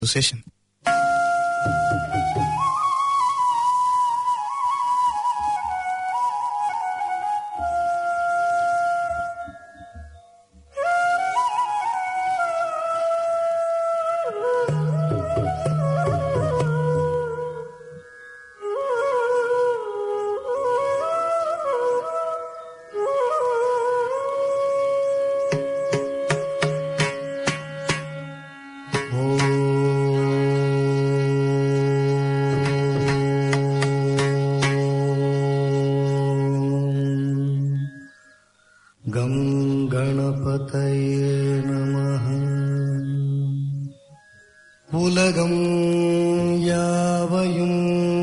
session. உலகம் யாவையும்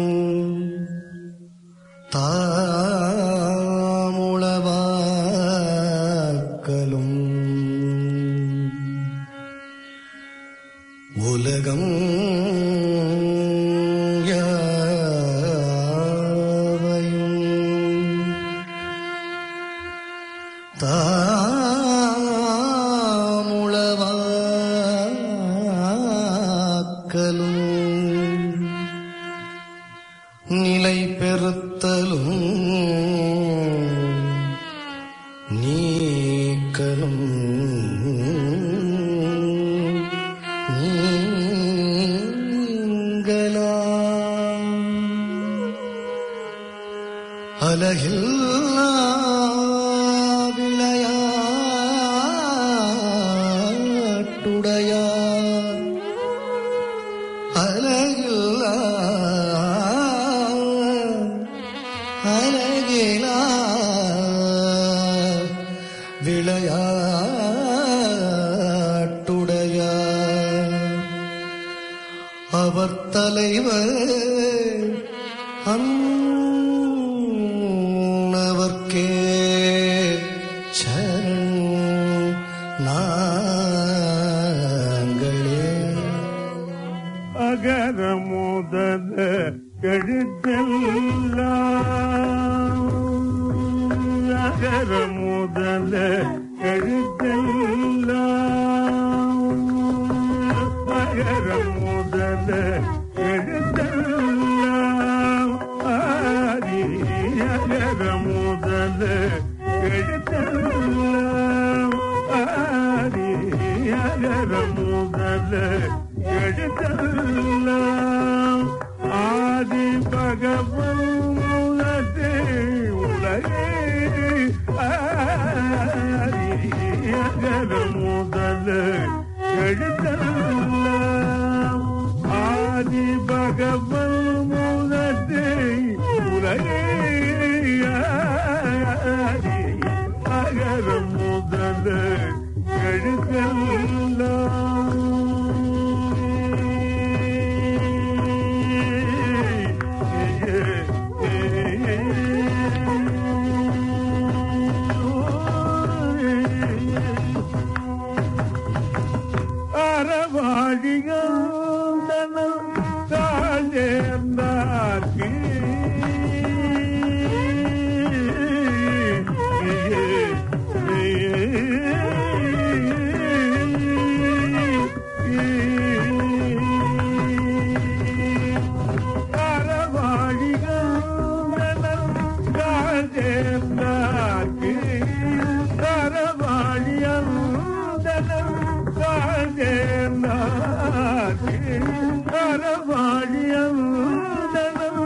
தாமுளவாக்கலும் உலகம் யாவையும் நிலை பெறுத்தலும் நீக்கலும் நீங்கலாம் அலகில்லா விளையாட்டுடையார் அலகில்லா விளையாட்டுடையார் அவர் தலைவர் அன்னவர்க்கே சரண் நாங்களே. அகர முதல எழுத்தெல்லாம் அகர முதல எழுத்தெல்லாம் அகர முதல எழுத்தெல்லாம் ஆதி அகர முதல எழுத்தெல்லாம் ஆதி அகர முதல எழுத்தெல்லாம் ஆதி பகவன் மூலத்தே உலகே ஆதி அகர முதல எழுத்தெல்லாம் ஆதி பகவன் மூலத்தே உலகே ஆதி அகர முதல எழுத்தெல்லாம் அறவாழிகந்தனம் தாழ்ந்தார்க்கு அறவாழிகந்தனம் தாழ்ந்தார்க்கு அறவாழியந்தனம் அறவாழியந்தனம்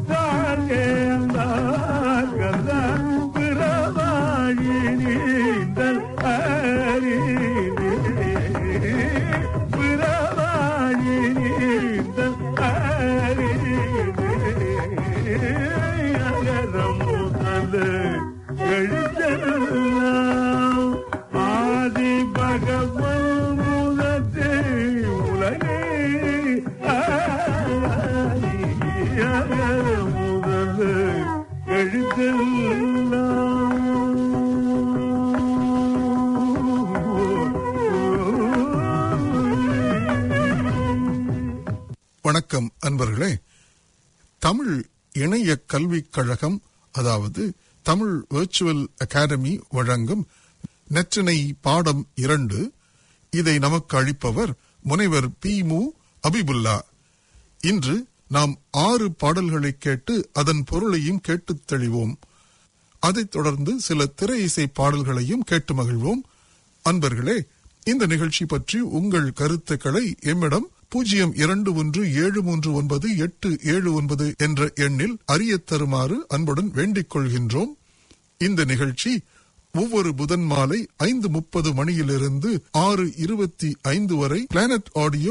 பிறவாழி நீந்தல் அறிந்தே பிறவாழி நீந்தல் அறிந்தே அகர முதல எழுத்தெல்லாம் ஆதி பகவன் மூலத்தே உலகே ஆதி அகர முதல எழுத்தெல்லாம். வணக்கம் அன்பர்களே. தமிழ் இணைய கல்விக் கழகம், அதாவது தமிழ் வெர்ச்சுவல் அகாடமி வழங்கும் நற்றிணை பாடம் 2. இதை நமக்கு அளிப்பவர் முனைவர் பி மு அபிபுல்லா. இன்று நாம் 6 பாடல்களை கேட்டு அதன் பொருளையும் கேட்டுத் தெளிவோம். அதைத் தொடர்ந்து சில திரை இசை பாடல்களையும் கேட்டு மகிழ்வோம். அன்பர்களே, இந்த நிகழ்ச்சி பற்றி உங்கள் கருத்துக்களை எம்மிடம் 0217398779 என்ற எண்ணில் அறியத் தருமாறு அன்புடன் வேண்டிக் கொள்கின்றோம். இந்த நிகழ்ச்சி ஒவ்வொரு புதன் மாலை 5:30 மணியிலிருந்து 6:25 வரை பிளானட் ஆடியோ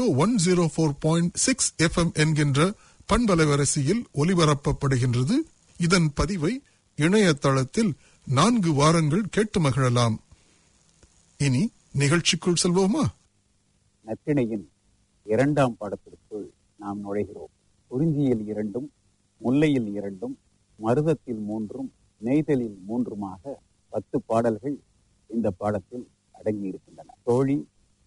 104.6 FM என்கின்ற பண்பலைவரிசையில் ஒலிபரப்பப்படுகின்றது. இதன் பதிவை இணையதளத்தில் 4 வாரங்கள் கேட்டு மகிழலாம். இனி நிகழ்ச்சிக்குள் செல்வோமா? நற்றிணையின் 2ஆம் பாடத்திற்குள் நாம் நுழைகிறோம். குறிஞ்சியில் 2, முல்லையில் 2, மருதத்தில் 3, நெய்தலில் 3மாக 10 பாடல்கள் இந்த பாடத்தில் அடங்கி இருக்கின்றன. தோழி,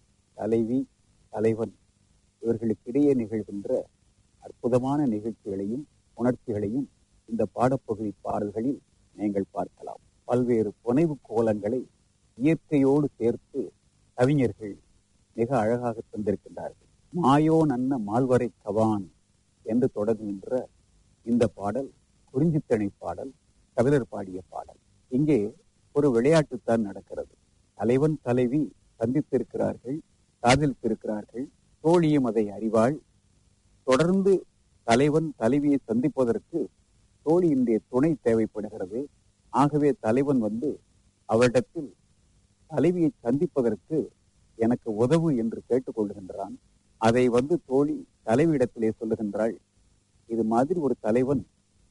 தலைவி, தலைவன் இவர்களுக்கிடையே நிகழ்கின்ற அற்புதமான நிகழ்ச்சிகளையும் உணர்ச்சிகளையும் இந்த பாடப்பகுதி பாடல்களில் நீங்கள் பார்க்கலாம். பல்வேறு புனைவு கோலங்களை இயற்கையோடு சேர்த்து கவிஞர்கள் மிக அழகாக தந்திருக்கின்றார்கள். மாயோ நன்ன மால்வரை கவான் என்று தொடங்குகின்ற இந்த பாடல் குறிஞ்சித்தனை பாடல், கபிலர் பாடிய பாடல். இங்கே ஒரு விளையாட்டுத்தான் நடக்கிறது. தலைவன் தலைவி சந்தித்திருக்கிறார்கள், காதலித்திருக்கிறார்கள். தோழியும் அதை அறிவாள். தொடர்ந்து தலைவன் தலைவியை சந்திப்பதற்கு தோழியினுடைய துணை தேவைப்படுகிறது. ஆகவே தலைவன் அவரிடத்தில் தலைவியை சந்திப்பதற்கு எனக்கு உதவு என்று கேட்டுக்கொள்கின்றான். அதை தோழி தலைவியிடத்திலே சொல்லுகின்றாள், இது மாதிரி ஒரு தலைவன்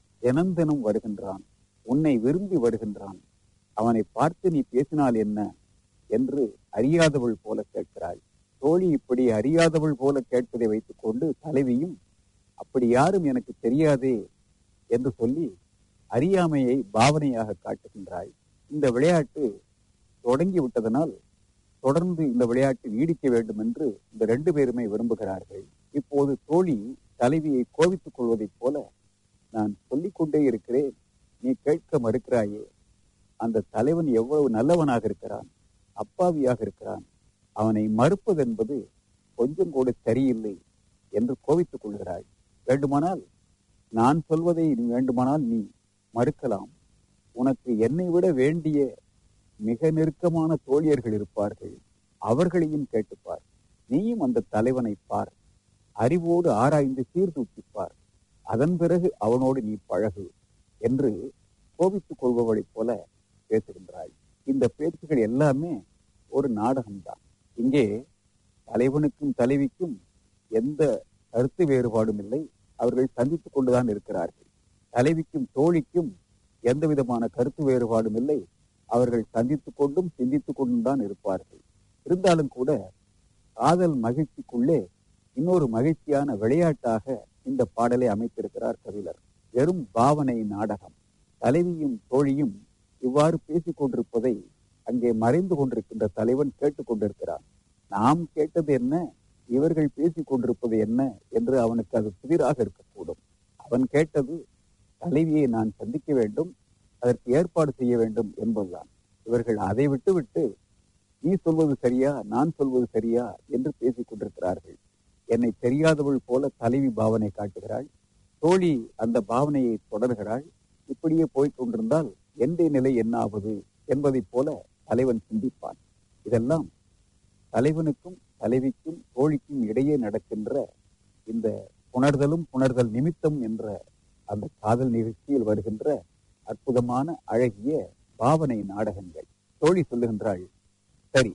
தினம் வருகின்றான், உன்னை விரும்பி வருகின்றான், அவனை பார்த்து நீ பேசினால் என்ன என்று அறியாதவள் போல கேட்கிறாள். தோழி இப்படி அறியாதவள் போல கேட்பதை வைத்துக் கொண்டு தலைவியும் அப்படி யாரும் எனக்கு தெரியாதே என்று சொல்லி அறியாமையை பாவனையாக காட்டுகின்றாள். இந்த விளையாட்டு தொடங்கி விட்டதனால் தொடர்ந்து இந்த விளையாட்டு நீடிக்க வேண்டும் என்று இந்த 2 பேருமே விரும்புகிறார்கள். இப்போது தோழி தலைவியை கோபித்துக் கொள்வதைப் போல, நான் சொல்லிக் கொண்டே இருக்கிறேன், நீ கேட்க மறுக்கிறாயே, அந்த தலைவன் எவ்வளவு நல்லவனாக இருக்கிறான், அப்பாவியாக இருக்கிறான், அவனை மறுப்பது என்பது கொஞ்சம் கூட சரியில்லை என்று கோபித்துக் கொள்கிறாள். வேண்டுமானால் நான் சொல்வதை வேண்டுமானால் நீ மறுக்கலாம், உனக்கு என்னை விட வேண்டிய மிக நெருக்கமான தோழியர்கள் இருப்பார்கள், அவர்களையும் கேட்டுப்பார், நீயும் அந்த தலைவனை பார், அறிவோடு ஆராய்ந்து சீர்தூக்கிப்பார், அதன் பிறகு அவனோடு நீ பழகு என்று கோபித்துக் கொள்பவளைப் போல பேசுகின்றாள். இந்த பேச்சுகள் எல்லாமே ஒரு நாடகம்தான். இங்கே தலைவனுக்கும் தலைவிக்கும் எந்த கருத்து வேறுபாடும் இல்லை, அவர்கள் சந்தித்துக் கொண்டுதான் இருக்கிறார்கள். தலைவிக்கும் தோழிக்கும் எந்த விதமான கருத்து வேறுபாடும் இல்லை, அவர்கள் சந்தித்துக் கொண்டும் சிந்தித்துக் கொண்டும் தான் இருப்பார்கள். இருந்தாலும் கூட காதல் மகிழ்ச்சிக்குள்ளே இன்னொரு மகிழ்ச்சியான விளையாட்டாக இந்த பாடலை அமைத்திருக்கிறார் கபிலர். வெறும் பாவனை நாடகம். தலைவியும் தோழியும் இவ்வாறு பேசிக் கொண்டிருப்பதை அங்கே மறைந்து கொண்டிருக்கின்ற தலைவன் கேட்டுக்கொண்டிருக்கிறான். நாம் கேட்டது என்ன, இவர்கள் பேசிக் கொண்டிருப்பது என்ன என்று அவனுக்கு அது புதிராக இருக்கக்கூடும். அவன் கேட்டது தலைவியை நான் சந்திக்க வேண்டும், அதற்கு ஏற்பாடு செய்ய வேண்டும் என்பதுதான். இவர்கள் அதை விட்டு நீ சொல்வது சரியா, நான் சொல்வது சரியா என்று பேசிக் கொண்டிருக்கிறார்கள். என்னை தெரியாதவள் போல தலைவி பாவனை காட்டுகிறாள், தோழி அந்த பாவனையை தொடர்கிறாள். இப்படியே போய்கொண்டிருந்தால் என்னுடைய நிலை என்ன ஆவது என்பதைப் போல தலைவன் சிந்திப்பான். இதெல்லாம் தலைவனுக்கும் தலைவிக்கும் தோழிக்கும் இடையே நடக்கின்ற இந்த புணர்தல் நிமித்தம் என்ற அந்த காதல் நிகழ்ச்சியில் வருகின்ற அற்புதமான அழகிய பாவனை நாடகங்கள். தோழி சொல்லுகின்றாள், சரி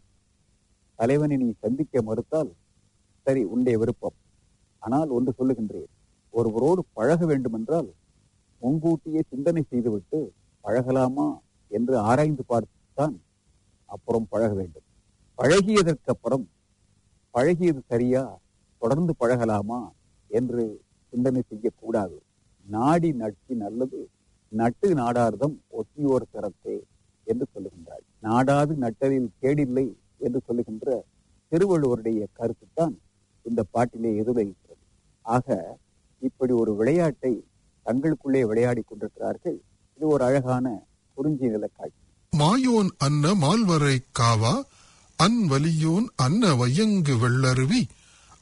தலைவனை நீ சந்திக்க மறுத்தால் சரி, உன்னுடைய விருப்பம். ஆனால் ஒன்று சொல்லுகின்றேன், ஒருவரோடு பழக வேண்டுமென்றால் முன்கூட்டியே சிந்தனை செய்துவிட்டு பழகலாமா என்று ஆராய்ந்து பார்த்துத்தான் அப்புறம் பழக வேண்டும். பழகியதற்கு அப்புறம் பழகியது சரியா, தொடர்ந்து பழகலாமா என்று சிந்தனை செய்யக்கூடாது. நாடி நட்பி நல்லது, நட்டு நாடார்தம் ஒத்தியோர் திறத்தே என்று சொல்லுகின்றாள். நாடாது நட்டலில் கேடில்லை என்று சொல்லுகின்ற திருவள்ளுவருடைய கருத்துத்தான் இந்த பாட்டிலே எதிரொலிக்கிறது. ஆக இப்படி ஒரு விளையாட்டை தங்களுக்குள்ளே விளையாடி கொண்டிருக்கிறார்கள். இது ஒரு அழகான குறிஞ்சி நில காட்சி. மாயோன் அன்ன மால்வரை காவா அன் வலியோன் அன்ன வையங்கு வெள்ளருவி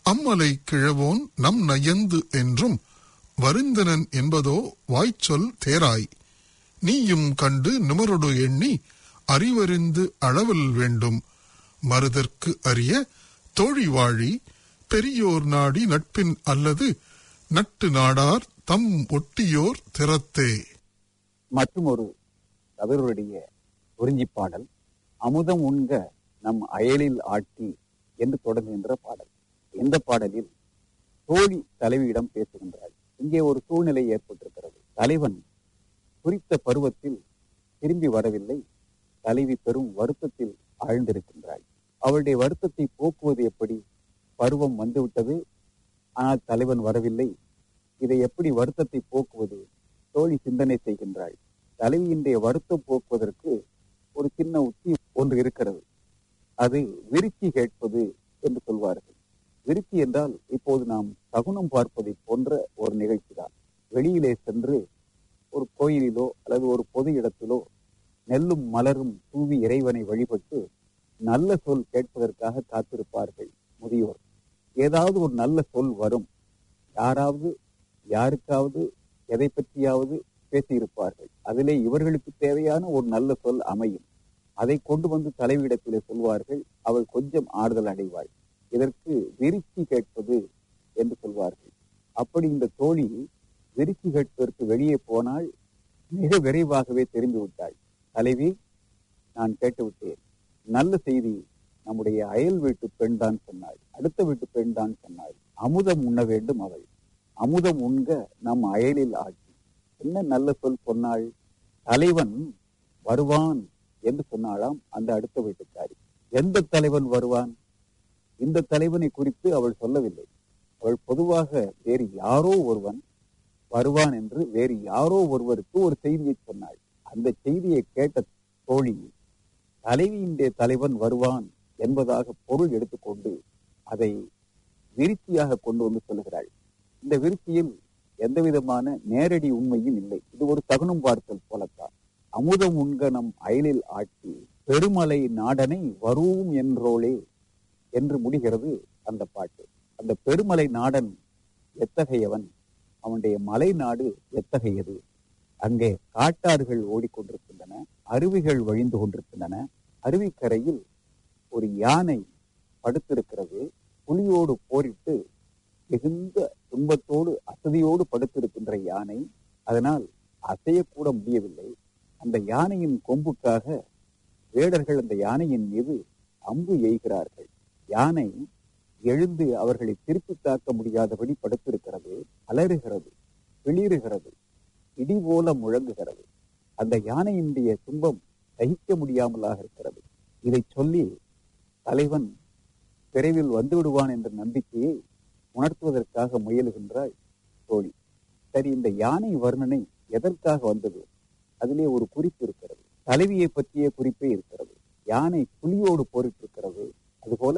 அம்மலை கிழவோன் நம் நயந்து என்றும் வருந்தனன் என்பதோ வாய்ச்சொல் தேராய். நீயும் கண்டு நிமரொடு எண்ணி அறிவறிந்து அளவல் வேண்டும். மருதற்கு அறிய தோழி வாழி பெரியோர் நாடி நட்பின் அல்லது நட்டு நாடார் தம் ஒட்டியோர் திறத்தே. மற்றும் ஒரு கவிருடைய குறிஞ்சி பாடல் அமுதம் உண்க நம் அயலில் ஆட்டி என்று தொடங்குகின்ற பாடல். இந்த பாடலில் தோழி தலைவியிடம் பேசுகின்றாள். இங்கே ஒரு சூழ்நிலை ஏற்பட்டிருக்கிறது. தலைவன் குறித்த பருவத்தில் திரும்பி வரவில்லை. தலைவி பெரும் வருத்தத்தில் ஆழ்ந்திருக்கின்றாள். அவளுடைய வருத்தத்தை போக்குவது எப்படி? பருவம் வந்துவிட்டது, ஆனால் தலைவன் வரவில்லை. இதை எப்படி வருத்தத்தை போக்குவது? தோழி சிந்தனை செய்கின்றாள். தலைவியினுடைய வருத்தம் போக்குவதற்கு ஒரு சின்ன உத்தி ஒன்று இருக்கிறது. அது விருச்சி கேட்பது என்று சொல்வார்கள். விருச்சி என்றால் இப்போது நாம் சகுனம் பார்ப்பதை போன்ற ஒரு நிகழ்ச்சி தான். வெளியிலே சென்று ஒரு கோயிலிலோ அல்லது ஒரு பொது இடத்திலோ நெல்லும் மலரும் தூவி இறைவனை வழிபட்டு நல்ல சொல் கேட்பதற்காக காத்திருப்பார்கள் முதியோர். ஏதாவது ஒரு நல்ல சொல் வரும். யாராவது யாருக்காவது எதை பற்றியாவது பேசியிருப்பார்கள். அதிலே இவர்களுக்கு தேவையான ஒரு நல்ல சொல் அமையும். அதை கொண்டு வந்து தலைவியிடத்திலே சொல்வார்கள். அவள் கொஞ்சம் ஆறுதல் அடைவாள். இதற்கு விருச்சி கேட்பது என்று சொல்வார்கள். அப்படி இந்த தோழி விருச்சி கேட்பதற்கு வெளியே போனால் மிக விரைவாகவே திரும்பிவிட்டாள். தலைவி, நான் கேட்டுவிட்டேன். நல்ல செய்தி நம்முடைய அயல் வீட்டு பெண் தான் சொன்னாள், அடுத்த வீட்டு பெண் தான் சொன்னாள். அமுதம் உண்ண வேண்டும் அவள். அமுதம் உண்க நம் அயலில் ஆட்சி. என்ன நல்ல சொல் சொன்னாள்? தலைவன் வருவான் என்று சொன்னாளாம் அந்த அடுத்த வீட்டுக்காரி. எந்த தலைவன் வருவான்? இந்த தலைவனை குறித்து அவள் சொல்லவில்லை. அவள் பொதுவாக வேறு யாரோ ஒருவன் வருவான் என்று வேறு யாரோ ஒருவருக்கு ஒரு செய்தியை சொன்னாள். அந்த செய்தியை கேட்ட தோழி தலைவியினுடைய தலைவன் வருவான் என்பதாக பொருள் எடுத்துக்கொண்டு அதை விருத்தியாக கொண்டு வந்து சொல்லுகிறாள். இந்த விருத்தியில் எந்த விதமான நேரடி உண்மையும் இல்லை. இது ஒரு தகுனம் பார்த்தல் போலத்தான். அமுதம் உண்க நம் அயலில் ஆட்சி பெருமலை நாடனை வரூம் என்றோளே என்று முடிகிறது அந்த பாட்டு. அந்த பெருமலை நாடன் எத்தகையவன்? அவனுடைய மலை நாடு எத்தகையது? அங்கே காட்டாறுகள் ஓடிக்கொண்டிருக்கின்றன, அருவிகள் வழிந்து கொண்டிருக்கின்றன. அருவிக்கரையில் ஒரு யானை படுத்திருக்கிறது. புலியோடு போரிட்டு மிகுந்த துன்பத்தோடு அசதியோடு படுத்திருக்கின்ற யானை. அதனால் அசையக்கூட முடியவில்லை. அந்த யானையின் கொம்புக்காக வேடர்கள் அந்த யானையின் மீது அம்பு எய்கிறார்கள். யானை எழுந்து அவர்களை திருப்பி தாக்க முடியாதபடி படுத்திருக்கிறது. அலறுகிறது, பிளிறுகிறது, இடி போல முழங்குகிறது. அந்த யானையினுடைய துன்பம் சகிக்க முடியாமலாக இருக்கிறது. இதை சொல்லி தலைவன் விரைவில் வந்து விடுவான் என்ற நம்பிக்கையை உணர்த்துவதற்காக முயலுகின்றாள் தோழி. சரி, இந்த யானை வர்ணனை எதற்காக வந்தது? அதிலே ஒரு குறிப்பு இருக்கிறது. தலைவியை பற்றிய குறிப்பே இருக்கிறது. யானை புலியோடு போரிட்டிருக்கிறது. அதுபோல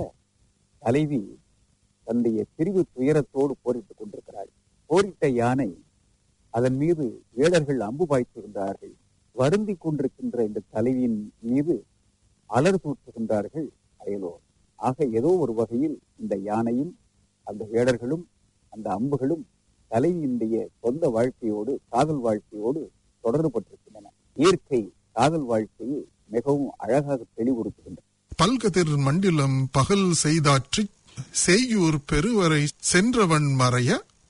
தலைவி தன்னுடைய பிரிவு துயரத்தோடு போரிட்டுக் கொண்டிருக்கிறாள். போரிட்ட யானை, அதன் மீது வேடர்கள் அம்பு பாய்ச்சுகின்றார்கள். வருந்தி கொண்டிருக்கின்ற இந்த தலைவியின் மீது அலர் தூற்றுகின்றார்கள் அயலோர். ஆக ஏதோ ஒரு வகையில் இந்த யானையும் அந்த வேடர்களும் அந்த அம்புகளும் தலைவியினுடைய சொந்த வாழ்க்கையோடு, காதல் வாழ்க்கையோடு தொடர்புபட்டிருக்கின்றன. இயற்கை காதல் வாழ்க்கையை மிகவும் அழகாக தெளிவுறுத்துகின்றன. பல்கதிர் மண்டிலம் பகல் செய்தாற்றி செய்யூர் பெருவரை சென்றவன் மறைய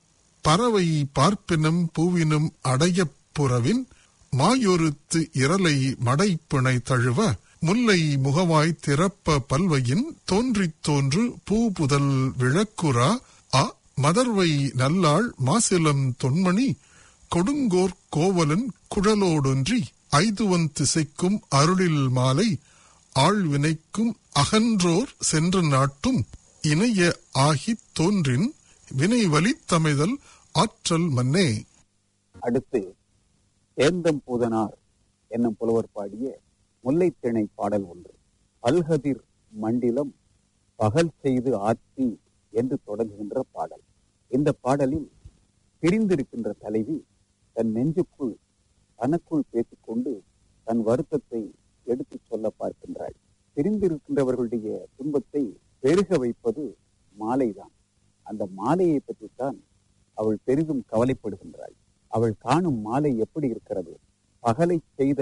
பறவை பார்ப்பினும் பூவினும் அடையப் புறவின் மாயொருத்து இரலை மடைப்பிணை தழுவ முல்லை முகவாய் திறப்ப பல்வையின் தோன்றித் தோன்று பூ புதல் விளக்குரா அ மதர்வை நல்லாள் மாசிலம் தொன்மணி கொடுங்கோர் கோவலன் குழலோடொன்றி ஐதுவன் திசைக்கும் அருளில் மாலை ஆழ்வினைக்கும் அகன்றோர் சென்ற நாட்டும் இணைய ஆகித் தோன்றின் வினை வலித்தமைதல் ஆற்றல் மன்னே. அடுத்து சேந்தம் பூதனார் என்னும் புலவர் பாடிய முல்லைத்திணை பாடல் ஒன்று. பல்கதிர் மண்டிலம் பகல் செய்து ஆற்றி என்று தொடங்குகின்ற பாடல். இந்த பாடலில் பிரிந்திருக்கின்ற தலைவி தன் நெஞ்சுக்குள் தனக்குள் பேசிக்கொண்டு தன் வருத்தத்தை எடுத்து சொல்ல பார்க்கின்றாள். பிரிந்திருக்கின்றவர்களுடைய துன்பத்தை பெருக வைப்பது மாலைதான். அந்த மாலையை பற்றித்தான் அவள் பெரிதும் கவலைப்படுகின்றாள். அவள் காணும் மாலை எப்படி இருக்கிறது? பகலை செய்த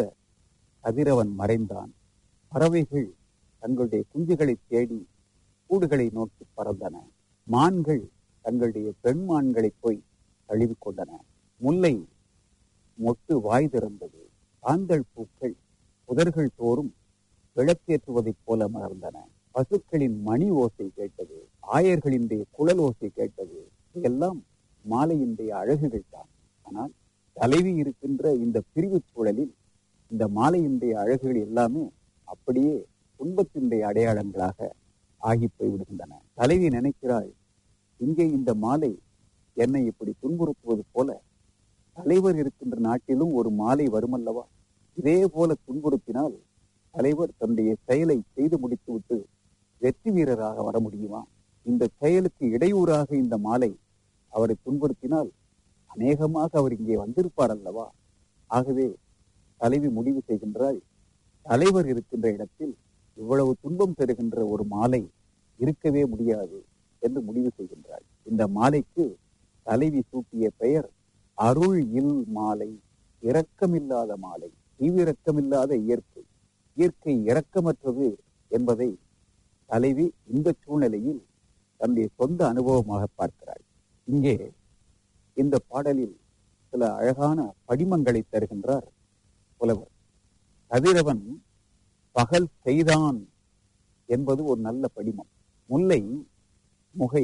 கதிரவன் மறைந்தான். பறவைகள் தங்களுடைய குஞ்சுகளை தேடி கூடுகளை நோக்கி பறந்தன. மான்கள் தங்களுடைய பெண் மான்களை போய் தழுவி கொண்டன. முல்லை மொட்டு வாய் திறந்தது. ஆந்தள் பூக்கள் புதர்கள் தோறும் விளக்கேற்றுவதைப் போல மலர்ந்தன. பசுக்களின் மணி ஓசை கேட்டது. ஆயர்களினுடைய குழல் ஓசை கேட்டது. இதெல்லாம் மாலையினுடைய அழகுகள் தான். ஆனால் தலைவி இருக்கின்ற இந்த பிரிவு சூழலில் இந்த மாலையினுடைய அழகுகள் எல்லாமே அப்படியே துன்பத்தினுடைய அடையாளங்களாக ஆகி போய்விடுகின்றன. தலைவி நினைக்கிறாள், இங்கே இந்த மாலை என்னை இப்படி துன்புறுத்துவது போல தலைவர் இருக்கின்ற நாட்டிலும் ஒரு மாலை வருமல்லவா? இதே போல துன்புறுத்தினால் தலைவர் தன்னுடைய செயலை செய்து முடித்துவிட்டு வெற்றி வீரராக வர முடியுமா? இந்த செயலுக்கு இடையூறாக இந்த மாலை அவரை துன்புறுத்தினால் அநேகமாக அவர் இங்கே வந்திருப்பார் அல்லவா? ஆகவே தலைவி முடிவு செய்கின்றாள், தலைவர் இருக்கின்ற இடத்தில் இவ்வளவு துன்பம் தருகின்ற ஒரு மாலை இருக்கவே முடியாது என்று முடிவு செய்கின்றாள். இந்த மாலைக்கு தலைவி சூட்டிய பெயர் அருள் இல் மாலை, இரக்கமில்லாத மாலை. ஈவிரக்கமில்லாத இயற்கை, இயற்கை இரக்கமற்றது என்பதை தலைவி இந்த சூழ்நிலையில் தன்னுடைய சொந்த அனுபவமாக பார்க்கிறாள். இங்கே இந்த பாடலில் சில அழகான படிமங்களை தருகின்றார் புலவர். கதிரவன் பகல் செய்தான் என்பது ஒரு நல்ல படிமம். முல்லை முகை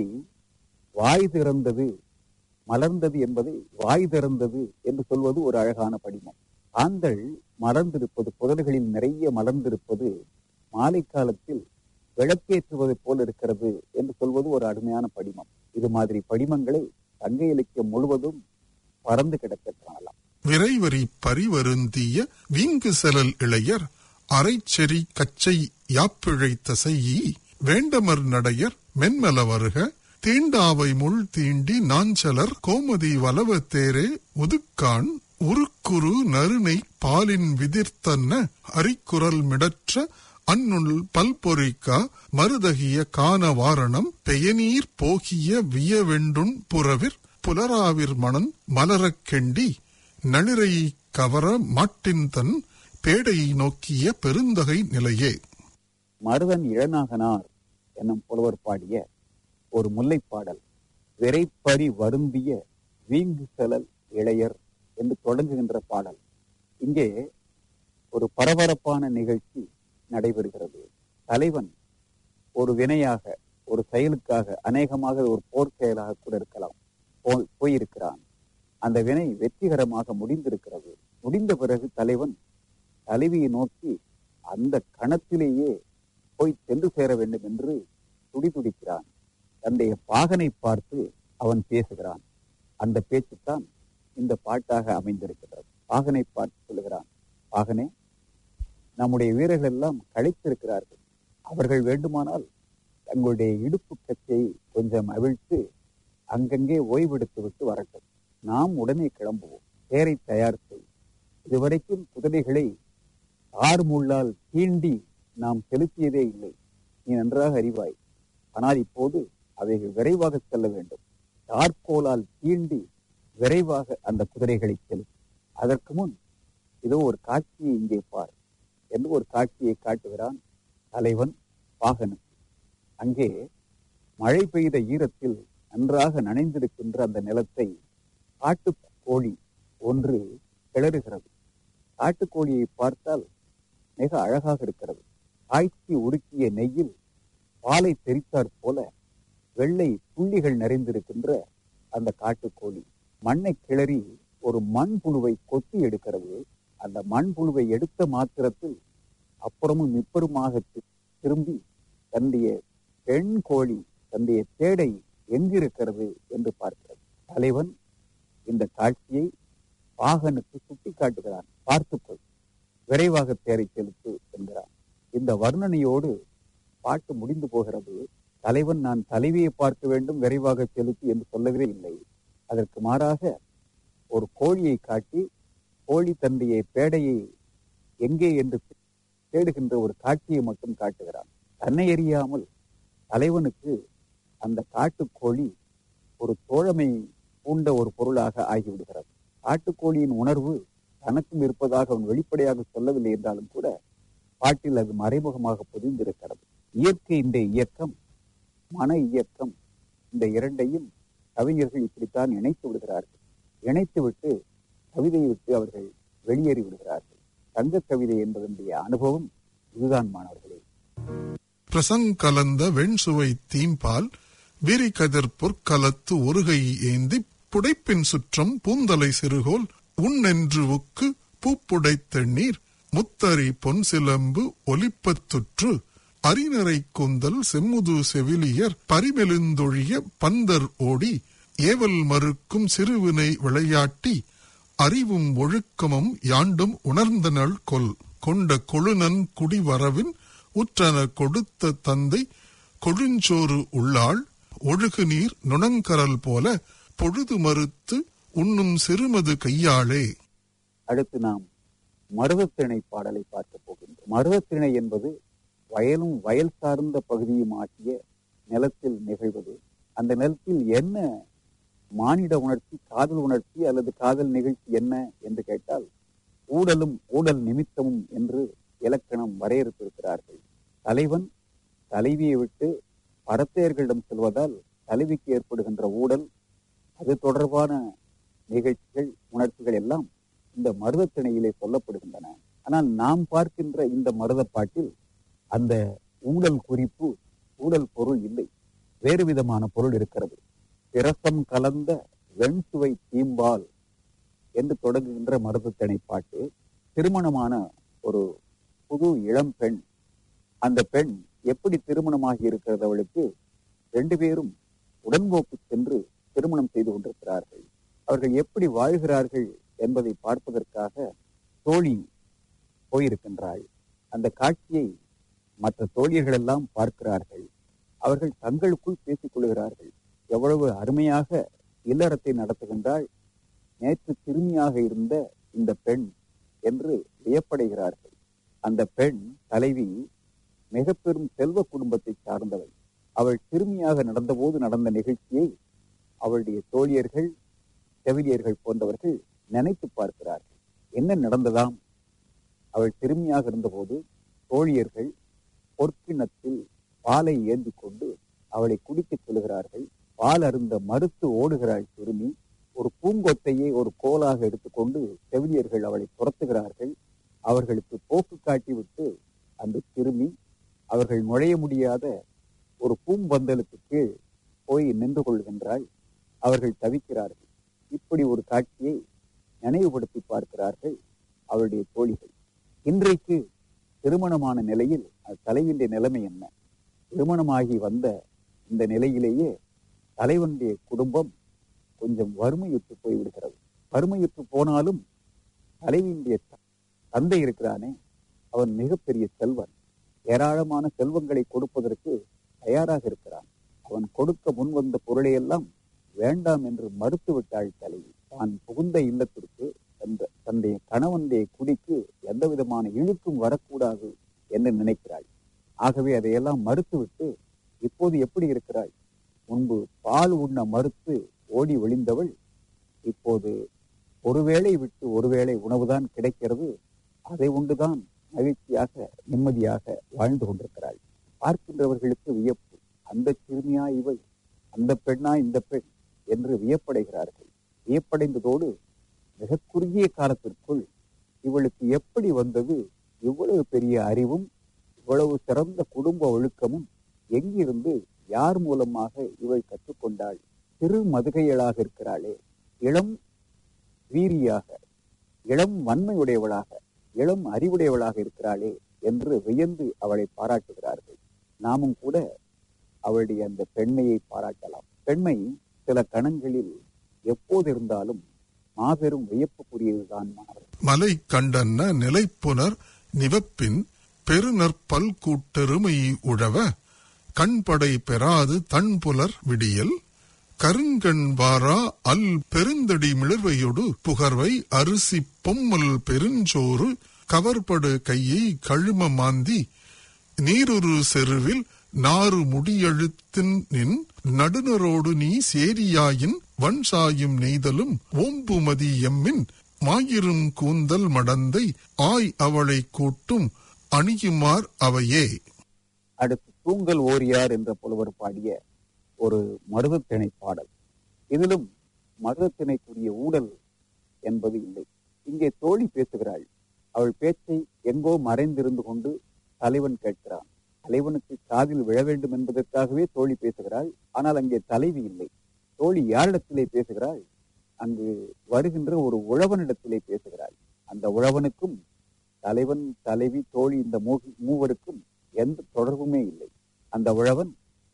வாய் திறந்தது மலர்ந்தது என்பதை வாய் திறந்தது என்று சொல்வது ஒரு அழகான படிமம். ஆந்தள் மலர்ந்திருப்பது, புதர்களில் நிறைய மலர்ந்திருப்பது மாலை காலத்தில் விளக்கேற்றுவதைப் போல் இருக்கிறது என்று சொல்வது ஒரு அருமையான படிமம். இது மாதிரி படிமங்களை சங்க இலக்கியம் முழுவதும் பறந்து கிடக்க காணலாம். விரைவரி பரிவருந்திய வீங்கு செலல் இளையர் அரைச்செறி கச்சை யாப்பிழைத்த செய்யி வேண்டமர் நடையர் மென்மல வருக தீண்டாவை முள் தீண்டி நாஞ்சலர் கோமதி வலவ தேரே முதுக்கான் உருக்குரு நறுனை பாலின் விதிர்த்தன்ன அரிக்குரல் மிடற்ற அன்னுள் பல்பொறிக்கா மருதகிய கான வாரணம் பெயநீர் போகிய வியவெண்டுன் புறவிற் புலராவிர் மணன் மலரக் கெண்டி நளிரை கவர மாட்டின் தன் பேடையை நோக்கிய பெருந்தகை நிலையே. மருதன் இளநாகனார் என்னும் புலவர் பாடிய ஒரு முல்லைப்பாடல். விரைப்பறி வருந்திய வீங்கு செலல் இளையர் என்று தொடங்குகின்ற பாடல். இங்கே ஒரு பரபரப்பான நிகழ்ச்சி நடைபெறுகிறது. தலைவன் ஒரு வினையாக, ஒரு செயலுக்காக, அநேகமாக ஒரு போர் செயலாக கூட இருக்கலாம், போயிருக்கிறான். அந்த வினை வெற்றிகரமாக முடிந்திருக்கிறது. முடிந்த பிறகு தலைவன் தலைவியை நோக்கி அந்த கணத்திலேயே போய் சென்று சேர வேண்டும் என்று துடிதுடிக்கிறான். தன்னுடைய பாகனை பார்த்து அவன் பேசுகிறான். அந்த பேச்சுத்தான் இந்த பாட்டாக அமைந்திருக்கிறது. பாகனை பார்த்து சொல்லுகிறான், பாகனே, நம்முடைய வீரர்கள் எல்லாம் களைத்திருக்கிறார்கள். அவர்கள் வேண்டுமானால் தங்களுடைய இடுப்பு கச்சையை கொஞ்சம் அவிழ்த்து அங்கங்கே ஓய்வெடுத்து விட்டு வரட்டும். நாம் உடனே கிளம்புவோம். தேரை தயார் செய். இதுவரைக்கும் குதிரைகளை ஆறு முள்ளால் தீண்டி நாம் செலுத்தியதே இல்லை. நீ நன்றாக அறிவாய். ஆனால் இப்போது அவைகள் விரைவாக செல்ல வேண்டும். தார்கோலால் தீண்டி விரைவாக அந்த குதிரைகளை செலுத்து. அதற்கு முன் இதோ ஒரு காட்சியை இங்கே பார் என்று ஒரு காட்சியை காட்டுகிறான் தலைவன் பாகனுக்கு. அங்கே மழை பெய்த ஈரத்தில் நன்றாக நனைந்திருக்கின்ற அந்த நிலத்தை காட்டுக்கோழி ஒன்று கிளறுகிறது. காட்டுக்கோழியை பார்த்தால் மிக அழகாக இருக்கிறது. காய்ச்சி உருக்கிய நெய்யில் பாலை தெரித்தாற் போல வெள்ளை புள்ளிகள் நிறைந்திருக்கின்ற அந்த காட்டுக்கோழி மண்ணை கிளறி ஒரு மண்புழுவை கொத்தி எடுக்கிறது. அந்த மண்புழுவை எடுத்த மாத்திரத்தில் அப்புறமும் இப்பருமாக திரும்பி தன்னுடைய பெண் கோழி தன்னுடைய தேடை எங்கிருக்கிறது என்று பார்க்கிறது. தலைவன் இந்த காட்சியை பாகனுக்கு சுட்டி காட்டுகிறான். பார்த்துக்கொள், விரைவாக தேரை செலுத்து என்கிறான். இந்த வர்ணனையோடு பாட்டு முடிந்து போகிறது. தலைவன் நான் தலைவியை பார்க்க வேண்டும், விரைவாக செலுத்து என்று சொல்லவே இல்லை. அதற்கு மாறாக ஒரு கோழியை காட்டி கோழி தன்னுடைய பேடையை எங்கே என்று தேடுகின்ற ஒரு காட்சியை மட்டும் காட்டுகிறான். தன்னை அறியாமல் தலைவனுக்கு அந்த காட்டுக்கோழி ஒரு தோழமை பூண்ட ஒரு பொருளாக ஆகிவிடுகிறது. காட்டுக்கோழியின் உணர்வு தனக்கும் இருப்பதாக அவன் வெளிப்படையாக சொல்லவில்லை என்றாலும் கூட பாட்டில் அது மறைமுகமாக பொதிந்திருக்கிறது. இயற்கை இந்த இயக்கம், மன இயக்கம், இந்த இரண்டையும் கவிஞர்கள் இப்படித்தான் இணைத்து விடுகிறார்கள். இணைத்துவிட்டு கவிதையை விட்டு அவர்கள் வெளியேறி விடுகிறார்கள். சங்க கவிதை என்பதனுடைய அனுபவம் இதுதான் மாணவர்களே. பிரசங்கலந்த வெண்சுவை தீம்பால் விரிகதிர் பொற்கலத்து ஒருகை ஏந்தி புடைப்பின் சுற்றம் பூந்தலை சிறுகோல் உண்ணென்று உக்கு பூப்புடை தண்ணீர் முத்தரி பொன் சிலம்பு ஒலிப்பத்துற்று அரிநரை கூந்தல் செம்முது செவிலியர் பரிமெழுந்தொழிய பந்தர் ஓடி ஏவல் மறுக்கும் சிறுவினை விளையாட்டி அறிவும் ஒழுக்கமும் யாண்டும் உணர்ந்தனள் கொல் கொண்ட கொழுநன் குடிவரவின் உற்றன கொடுத்த தந்தை கொழுஞ்சோறு உள்ளாள் ஒழுகு நீர் நுணங்கரல் போல பொழுது மறுத்து உண்ணும் சிறுமது கையாளே. அடுத்து நாம் மருதத்திணை பாடலை பார்க்க போகின்றோம். மருதத்திணை என்பது வயலும் வயல் சார்ந்த பகுதியும் ஆகிய நிலத்தில் நிகழ்வது. அந்த நிலத்தில் என்ன மானிட உணர்ச்சி, காதல் உணர்ச்சி அல்லது காதல் நிகழ்ச்சி என்ன என்று கேட்டால் ஊடலும் ஊடல் நிமித்தமும் என்று இலக்கணம் வரையறுத்திருக்கிறார்கள். தலைவன் தலைவியை விட்டு பரத்தையர்களிடம் செல்வதால் தலைவிக்கு ஏற்படுகின்ற ஊடல், அது தொடர்பான நிகழ்ச்சிகள், உணர்ச்சிகள் எல்லாம் இந்த மருதத்திணையிலே சொல்லப்படுகின்றன. ஆனால் நாம் பார்க்கின்ற இந்த மருதப்பாட்டில் அந்த ஊடல் குறிப்பு, ஊடல் பொருள் இல்லை, வேறு விதமான பொருள் இருக்கிறது. பிரசம் கலந்த வெண்சுவை தீம்பால் என்று தொடங்குகின்ற மருதத்திணை பாட்டு திருமணமான ஒரு புது இளம் பெண். அந்த பெண் எப்படி திருமணமாகி இருக்கிறது? அவளுக்கு 2 பேரும் உடன்போக்கு சென்று திருமணம் செய்து கொண்டிருக்கிறார்கள். அவர்கள் எப்படி வாழ்கிறார்கள் என்பதை பார்ப்பதற்காக தோழி போயிருக்கின்றாள். அந்த காட்சியை மற்ற தோழியர்கள் எல்லாம் பார்க்கிறார்கள். அவர்கள் தங்களுக்குள் பேசிக் கொள்கிறார்கள். எவ்வளவு அருமையாக இல்லறத்தை நடத்துகின்றாள், நேற்று சிறுமியாக இருந்த இந்த பெண் என்று வியப்படைகிறார்கள். அந்த பெண் தலைவி மிக பெரும் செல்வ குடும்பத்தை சார்ந்தவள். அவள் சிறுமியாக நடந்தபோது நடந்த நிகழ்ச்சியை அவளுடைய தோழியர்கள், செவிலியர்கள் போன்றவர்கள் நினைத்து பார்க்கிறார்கள். என்ன நடந்ததாம்? அவள் சிறுமியாக இருந்தபோது தோழியர்கள் பொற்கிணத்தில் பாலை ஏந்தி கொண்டு அவளை குடிக்கச் சொல்லுகிறார்கள். பால் அருந்த மறுத்து ஓடுகிறாள் சிறுமி. ஒரு பூங்கொத்தையை ஒரு கோலாக எடுத்துக்கொண்டு செவிலியர்கள் அவளை துரத்துகிறார்கள். அவர்களுக்கு போக்கு காட்டிவிட்டு அந்த சிறுமி அவர்கள் நுழைய முடியாத ஒரு பூம்பந்தலுக்கு கீழ் போய் நின்று கொள்கின்றாள். அவர்கள் தவிக்கிறார்கள். இப்படி ஒரு காட்சியை நினைவுபடுத்தி பார்க்கிறார்கள் அவருடைய தோழிகள். இன்றைக்கு திருமணமான நிலையில் தலைவனுடைய நிலைமை என்ன? திருமணமாகி வந்த இந்த நிலையிலேயே தலைவனுடைய குடும்பம் கொஞ்சம் வறுமையுற்று போய்விடுகிறது. வறுமையுற்று போனாலும் தலைவனுடைய தந்தை இருக்கிறானே, அவன் மிகப்பெரிய செல்வன். ஏராளமான செல்வங்களை கொடுப்பதற்கு தயாராக இருக்கிறான். அவன் கொடுக்க முன்வந்த பொருளையெல்லாம் வேண்டாம் என்று மறுத்து விட்டாள் தலைவி. தான் புகுந்த இல்லத்திற்கு தன்னுடைய கணவனுடைய குடிக்கு எந்த விதமான இழுக்கும் வரக்கூடாது என்று நினைக்கிறாள். ஆகவே அதையெல்லாம் மறுத்துவிட்டு இப்போது எப்படி இருக்கிறாள்? முன்பு பால் உண்ண மறுத்து ஓடி ஒளிந்தவள் இப்போது ஒருவேளை விட்டு ஒருவேளை உணவுதான் கிடைக்கிறது, அதை உண்டுதான் மகிழ்ச்சியாக நிம்மதியாக வாழ்ந்து கொண்டிருக்கிறாள். பார்க்கின்றவர்களுக்கு வியப்பு. அந்த சிறுமியா இவள், அந்த பெண்ணா இந்த பெண் என்று வியப்படைகிறார்கள். வியப்படைந்ததோடு மிக குறுகிய காலத்திற்குள் இவளுக்கு எப்படி வந்தது இவ்வளவு பெரிய அறிவும் இவ்வளவு சிறந்த குடும்ப ஒழுக்கமும்? எங்கிருந்து, யார் மூலமாக இவள் கற்றுக்கொண்டாள்? சிறு மதுகையளாக இருக்கிறாளே, இளம் வீரியாக, இளம் வன்மையுடையவளாக, இளம் அறிவுடையவளாக இருக்கிறாளே என்று வியந்து அவளை பாராட்டுகிறார்கள். நாமும் கூட அவளுடைய அந்த பெண்மையை பாராட்டலாம். பெண்மை சில கணங்களில் எப்போது இருந்தாலும் மாபெரும் வியப்புக்குரியதுதான் மாணவர்கள். மலை கண்டன்ன நிலைப்புனர் நிவப்பின் பெருநற்பல் கூட்டெருமை உழவ கண்படை பெறாது தன்புலர் விடியல் கருங்கண் வாரா அல் பெருந்தடி மிளர்வையொடு புகர்வை அரிசி பொம்மல் பெருஞ்சோறு கவர்படு கையை கழும மாந்தி நீருரு செருவில் நாறு முடியழுத்தின் நடுநரோடு நீ சேரியாயின் வன்சாயும் நெய்தலும் ஓம்புமதி எம்மின் மாயிரும் கூந்தல் மடந்தை ஆய் அவளை கூட்டும் அணியுமார் அவையே. அடுத்து தூங்கல் ஓரியார் என்ற புலவர் பாடிய ஒரு மருதத்திணை பாடல். இதிலும் மருதத்திணைக்குரிய ஊடல் என்பது இல்லை. இங்கே தோழி பேசுகிறாள். அவள் பேச்சை எங்கோ மறைந்திருந்து கொண்டு தலைவன் கேட்கிறான். தலைவனுக்கு காதில் விழ வேண்டும் என்பதற்காகவே தோழி பேசுகிறாள். ஆனால் அங்கே தலைவி இல்லை. தோழி யாரிடத்திலே பேசுகிறாள்? அங்கு வருகின்ற ஒரு உழவனிடத்திலே பேசுகிறாள். அந்த உழவனுக்கும் தலைவன், தலைவி, தோழி இந்த மூவருக்கும் எந்த தொடர்புமே இல்லை. அந்த உழவன்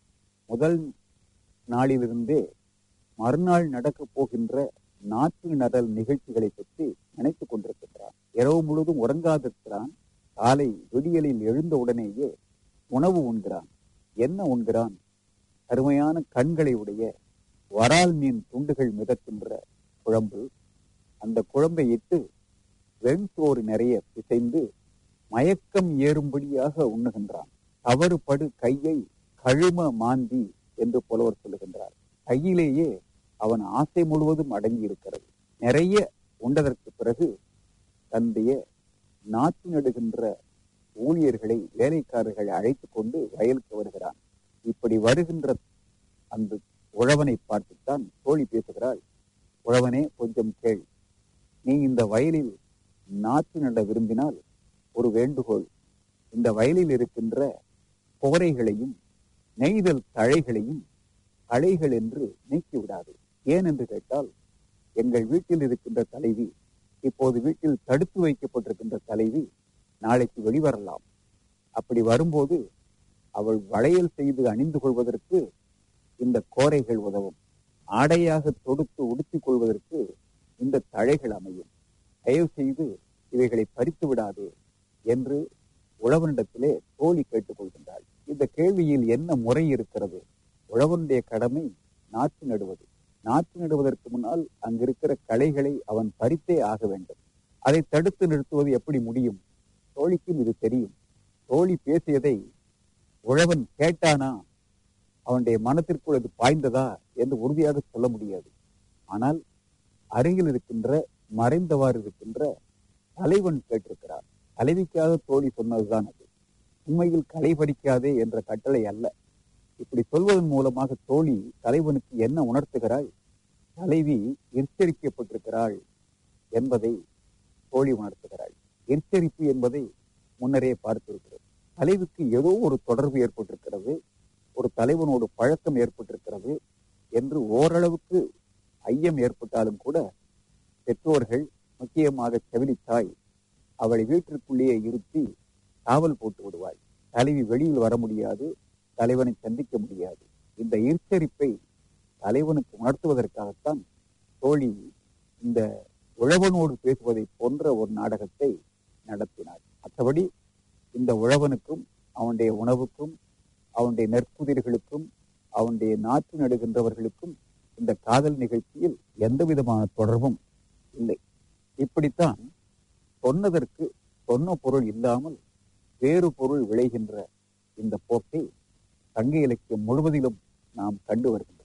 முதல் நாளிலிருந்தே மறுநாள் நடக்கப் போகின்ற நாற்று நடல் நிகழ்ச்சிகளை பற்றி நினைத்துக் கொண்டிருக்கிறான். இரவு முழுவதும் உறங்காதிருக்கிறான். காலை விடியலில் எழுந்த உடனேயே உணவு உண்கிறான். என்ன உண்கிறான்? அருமையான கண்களை உடைய வரால் மீன் துண்டுகள் மிதக்கின்ற குழம்பு. அந்த குழம்பை இட்டு வெண்சோறு நிறைய பிசைந்து மயக்கம் ஏறும்படியாக உண்ணுகின்றான். தவறுபடு கையை கழும மாந்தி என்று புலவர் சொல்லுகின்றார். கையிலேயே அவன் ஆசை முழுவதும் அடங்கி இருக்கிறது. நிறைய உண்டதற்கு பிறகு தன்னுடைய நாற்று நடுகின்ற ஊழியர்களை, வேலைக்காரர்களை அழைத்து கொண்டு வயலுக்கு வருகிறான். இப்படி வருகின்ற அந்த உழவனை பார்த்துத்தான் தோழி பேசுகிறாள். உழவனே, கொஞ்சம் கேள். நீ இந்த வயலில் நாற்று நட விரும்பினால் ஒரு வேண்டுகோள். இந்த வயலில் இருக்கின்ற கோரைகளையும் நெய்தல் தழைகளையும் தழைகள் என்று நீக்கிவிடாது. ஏன் என்று கேட்டால், எங்கள் வீட்டில் இருக்கின்ற தலைவி, இப்போது வீட்டில் தடுத்து வைக்கப்பட்டிருக்கின்ற தலைவி நாளைக்கு வெளிவரலாம். அப்படி வரும்போது அவள் வளையல் செய்து அணிந்து கொள்வதற்கு இந்த கோரைகள் உதவும். ஆடையாக தொடுத்து உடுத்திக் கொள்வதற்கு இந்த தழைகள் அமையும். தயவு செய்து இவைகளை பறித்து விடாது என்று உழவனிடத்திலே தோழி கேட்டுக்கொள்கின்றாள். இந்த கேள்வியில் என்ன முறை இருக்கிறது? உழவனுடைய கடமை நாற்று நடுவது. நாற்று நடுவதற்கு முன்னால் அங்கிருக்கிற களைகளை அவன் பறித்தே ஆக வேண்டும். அதை தடுத்து நிறுத்துவது எப்படி முடியும்? தோழிக்கும் இது தெரியும். தோழி பேசியதை உழவன் கேட்டானா, அவனுடைய மனத்திற்குள் அது பாய்ந்ததா என்று உறுதியாக சொல்ல முடியாது. ஆனால் அருகில் இருக்கின்ற, மறைந்தவாறு இருக்கின்ற தலைவன் கேட்டிருக்கிறார். தலைவிக்காக தோழி சொன்னதுதான் அது. உண்மையில் களை பறிக்காதே என்ற கட்டளை அல்ல. இப்படி சொல்வதன் மூலமாக தோழி தலைவனுக்கு என்ன உணர்த்துகிறாள்? தலைவி எச்சரிக்கப்பட்டிருக்கிறாள் என்பதை தோழி உணர்த்துகிறாள். எச்சரிப்பு என்பதை முன்னரே பார்த்திருக்கிறது. தலைவிக்கு ஏதோ ஒரு தொடர்பு ஏற்பட்டிருக்கிறது, ஒரு தலைவனோடு பழக்கம் ஏற்பட்டிருக்கிறது என்று ஓரளவுக்கு ஐயம் ஏற்பட்டாலும் கூட பெற்றோர்கள், முக்கியமாக செவிலித்தாய், அவளை வீட்டிற்குள்ளேயே இருத்தி காவல் போட்டு விடுவாள். தலைவி வெளியில் வர முடியாது, தலைவனை சந்திக்க முடியாது. இந்த எச்சரிப்பை தலைவனுக்கு உணர்த்துவதற்காகத்தான் தோழி இந்த உழவனோடு பேசுவதை போன்ற ஒரு நாடகத்தை நடத்தினார். மற்றபடி இந்த உழவனுக்கும் அவனுடைய உணவுக்கும் அவனுடைய நெற்குதிர்களுக்கும் அவனுடைய நாற்று நடுகின்றவர்களுக்கும் இந்த காதல் நிகழ்ச்சியில் எந்த விதமான தொடர்பும் இல்லை. இப்படித்தான் சொன்னதற்கு சொன்ன பொருள் இல்லாமல் வேறு பொருள் விளைகின்ற இந்த போக்கை சங்க இலக்கியம் முழுவதிலும் நாம் கண்டு வருகின்றோம்.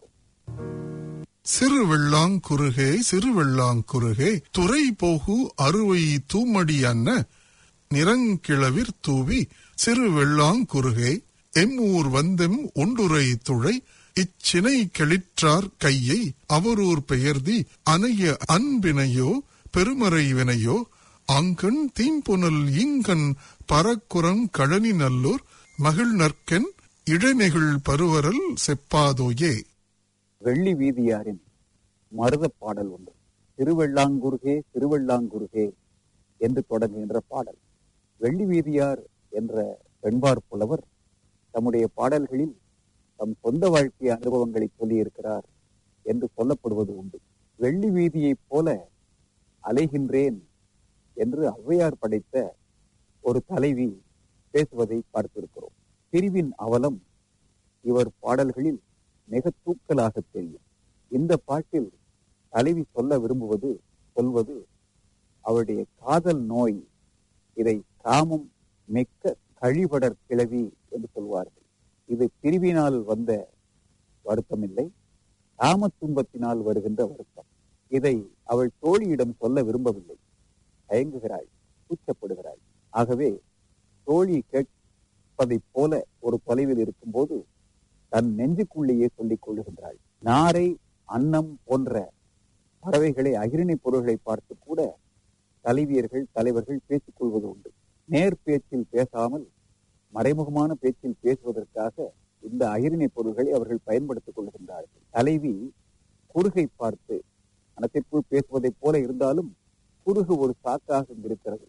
சிறுவெள்ளாங்குருகே சிறுவெள்ளாங்குருகே துறை போகு அறுவை தூமடி அன்ன நிறங்கிளவிர் தூவி சிறுவெள்ளாங்குருகே எம்மூர் வந்தெம் ஒன்றுரை துழை இச்சினை கெளிற்றார் கையை அவரூர் பெயர்தி அணைய அன்பினையோ பெருமறை வினையோ ஆங்கண் தீம்புனல் இங்கண் பரக்குரங் கழனி நல்லூர் மகிழ் நற்கென் இடைநெகிழ் பருவரல் செப்பாதோயே. வெள்ளி வீதியாரின் மருத பாடல் ஒன்று. திருவெள்ளாங்குருகே திருவெள்ளாங்குருகே என்று தொடங்குகின்ற பாடல். வெள்ளி வீதியார் என்ற பெண்பார் புலவர் தம்முடைய பாடல்களில் தம் சொந்த வாழ்க்கை அனுபவங்களை சொல்லியிருக்கிறார் என்று சொல்லப்படுவது உண்டு. வெள்ளி வீதியைப் போல அலைகின்றேன் என்று ஔவையார் படைத்த ஒரு தலைவி பேசுவதை பார்த்திருக்கிறோம். பிரிவின் அவலம் இவர் பாடல்களில் மிக தூக்கலாக தெரியும். இந்த பாட்டில் தலைவி சொல்ல சொல்வது அவருடைய காதல் நோய். இதை காமம் மிக்க கழிபடர் கிளவி என்று சொல்வார்கள். இது பிரிவினால் வந்த வருத்தம் இல்லை, காம துன்பத்தினால் வருகின்ற வருத்தம். இதை அவள் தோழியிடம் சொல்ல விரும்பவில்லை. தயங்குகிறாள், கூச்சப்படுகிறாள். ஆகவே தோழி கேட்பதைப் போல ஒரு தொலைவில் இருக்கும்போது தன் நெஞ்சுக்குள்ளேயே சொல்லிக் கொள்ளுகின்றாள். நாரை, அன்னம் போன்ற பறவைகளை, அகிரிணை பொருள்களை பார்த்து கூட தலைவர்கள் பேசிக் கொள்வது உண்டு. நேர் பேச்சில் பேசாமல் மறைமுகமான பேச்சில் பேசுவதற்காக இந்த அகிரிணை பொருள்களை அவர்கள் பயன்படுத்திக் கொள்கின்றார்கள். தலைவி குறுகை பார்த்து மனத்திற்குள் பேசுவதைப் போல இருந்தாலும் குறுகு ஒரு சாக்காக இருக்கிறது.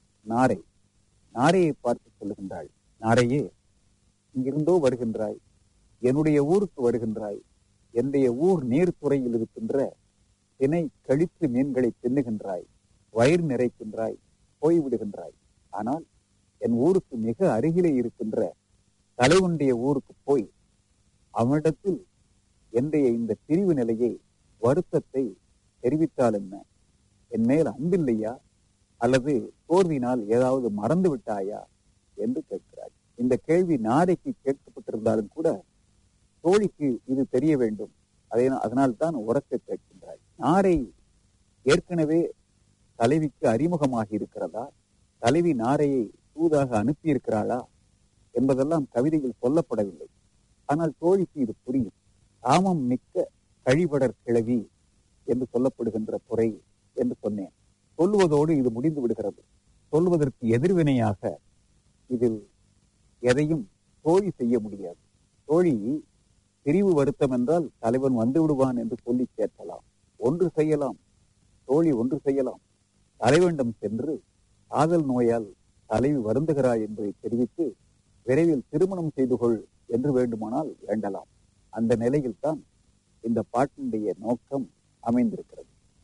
நாரையை பார்த்து சொல்லுகின்றாள், நாரையே, இங்கிருந்தோ வருகின்றாய், என்னுடைய ஊருக்கு வருகின்றாய், என்னுடைய ஊர் நீர்த்துறையில் இருக்கின்ற தினை கழித்து மீன்களை தின்னுகின்றாய், வயிறு நிறைக்கின்றாய், போய்விடுகின்றாய். ஆனால் என் ஊருக்கு மிக அருகிலே இருக்கின்ற தலைவனுடைய ஊருக்கு போய் அவனிடத்தில் என்னுடைய இந்த பிரிவு நிலையை, வருத்தத்தை தெரிவித்தால் என்ன? என் மேல் அன்பில்லையா அல்லது சோர்வினால் ஏதாவது மறந்து விட்டாயா என்று கேட்கிறாய். இந்த கேள்வி நாரைக்கு கேட்கப்பட்டிருந்தாலும் கூட தோழிக்கு இது தெரிய வேண்டும். அதனால் தான் உரக்க கேட்கின்றாய். நாரை ஏற்கனவே தலைவிக்கு அறிமுகமாகி இருக்கிறதா, தலைவி நாரையை தூதாக அனுப்பியிருக்கிறாளா என்பதெல்லாம் கவிதையில் சொல்லப்படவில்லை. ஆனால் தோழிக்கு இது புரியும். காமம் மிக்க கழிபடர் கிழவி என்று சொல்லப்படுகின்ற துறை என்று சொன்னேன். சொல்லுவதோடு இது முடிந்து விடுகிறது. சொல்வதற்கு எதிர்வினையாக இதில் எதையும் தோழி செய்ய முடியாது. தோழி பிரிவு வருத்தம் என்றால் தலைவன் வந்து விடுவான் என்று சொல்லி கேட்கலாம், ஒன்று செய்யலாம். தோழி ஒன்று செய்யலாம், தலைவனிடம் சென்று காதல் நோயால் தலைவி வருந்துகிறாய் என்பதை தெரிவித்து விரைவில் திருமணம் செய்து கொள் என்று வேண்டுமானால் வேண்டலாம். அந்த நிலையில் தான் இந்த பாட்டினுடைய நோக்கம் அமைந்திருக்கிறது.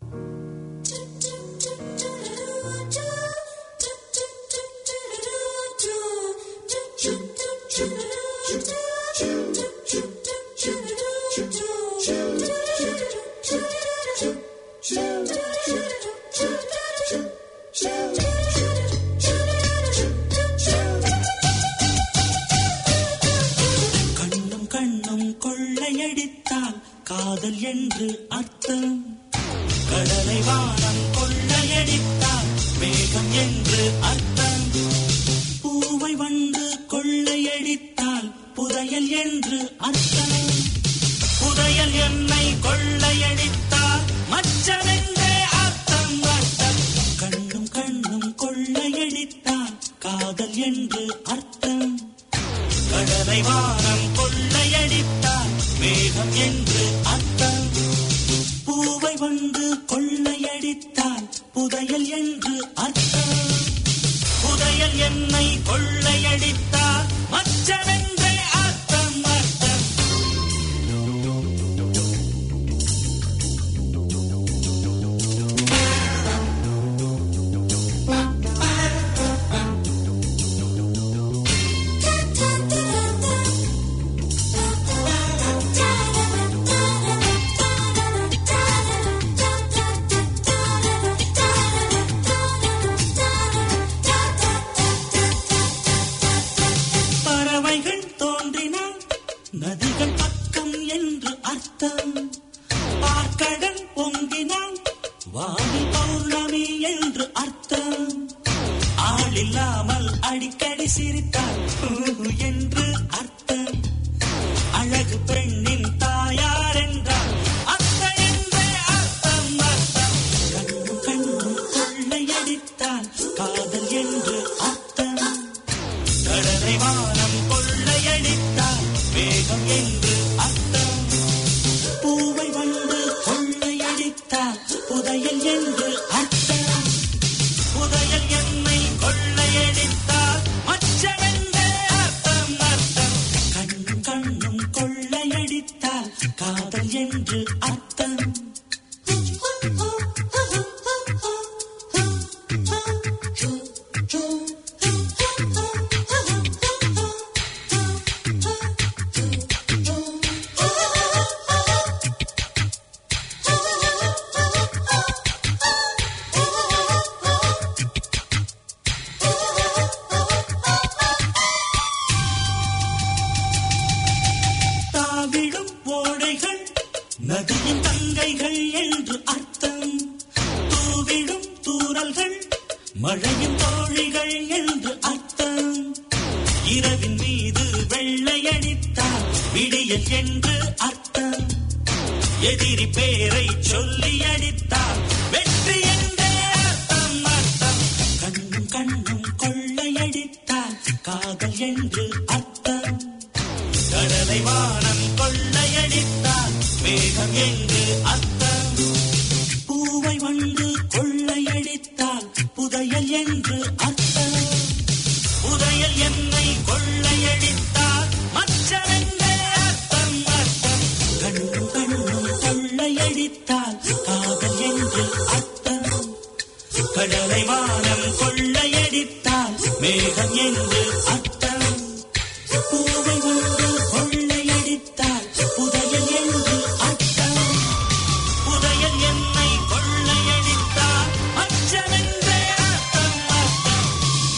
கண்ணும் கண்ணும் கொள்ளையடித்தால் காதல் என்று அர்த்தம். கடலை வானம் கொள்ளையடித்தால் மேகம் என்று அர்த்தம். பூவை வந்து கொள்ளையடித்தால் புதையல் என்று அர்த்தம். புதையல் என்னை கொள்ளையடித்தால் மச்சமென்றே அர்த்தம் அர்த்தம். கண்ணும் கண்ணும் கொள்ளையடித்தால் காதல் என்று அர்த்தம். கடலை வானம் கொள்ளையடித்தால் மேகம் என்று அர்த்தம். பூவை வந்து கொள்ளையடித்தால் புதையல் என்று அர்த்தம். புதையல் என்னை கொள்ளையடித்தால் மச்சமென்றே அர்த்தம் அர்த்தம். நதிகள் பக்கம் என்று அர்த்தம். பார்க்கடல் பொங்கினால் வானில் பௌர்ணமி என்று அர்த்தம். ஆளில்லாமல் அடிக்கடி சிரித்தால் என்று அர்த்தம். அழகு பெண்ணின் தாயார் என்றால் அத்தை என்றே அர்த்தம் அர்த்தம். கண்ணும் கண்ணும் கொள்ளையடித்தால் காதல் என்று அர்த்தம். கடலை வானம் கொள்ளையடித்தால் வேகம் என்று அர்த்தம். பூவை வந்து கொள்ளையடித்தால் புதையல் என்று அர்த்தம். புதையல் என்னை கொள்ளையடித்தால் மச்சமென்றே அர்த்தம் அர்த்தம். கண்ணும் கண்ணும் கொள்ளையடித்தால் காதல் என்று அர்த்தம். மழையின் தோழிகள் என்று அர்த்தம். இரவின் மீது வெள்ளையடித்தால் விடியல் என்று அர்த்தம். எதிரி பேரை சொல்லி அடித்தால் வெற்றி என்றே அர்த்தம் அர்த்தம். கண்ணும் கண்ணும் கொள்ளையடித்தால் காதல் என்று அர்த்தம். கடலை வானம் கொள்ளையடித்தால் மேகம் என்று அர்த்தம். பூவை வந்து கொள்ளையடித்தால் புதையல் என்று அர்த்தம். புதையல் என்னை கொள்ளையடித்தால் மச்சமென்றே அர்த்தம் அர்த்தம். கண்ணும் கண்ணும் கொள்ளையடித்தால் காதல் என்று அர்த்தம். கடலை வானம் கொள்ளையடித்தால் மேகம் என்று அர்த்தம். பூவை வந்து கொள்ளையடித்தால் புதையல் என்று அர்த்தம். புதையல் என்னை கொள்ளையடித்தால் மச்சமென்றே அர்த்தம் அர்த்தம்.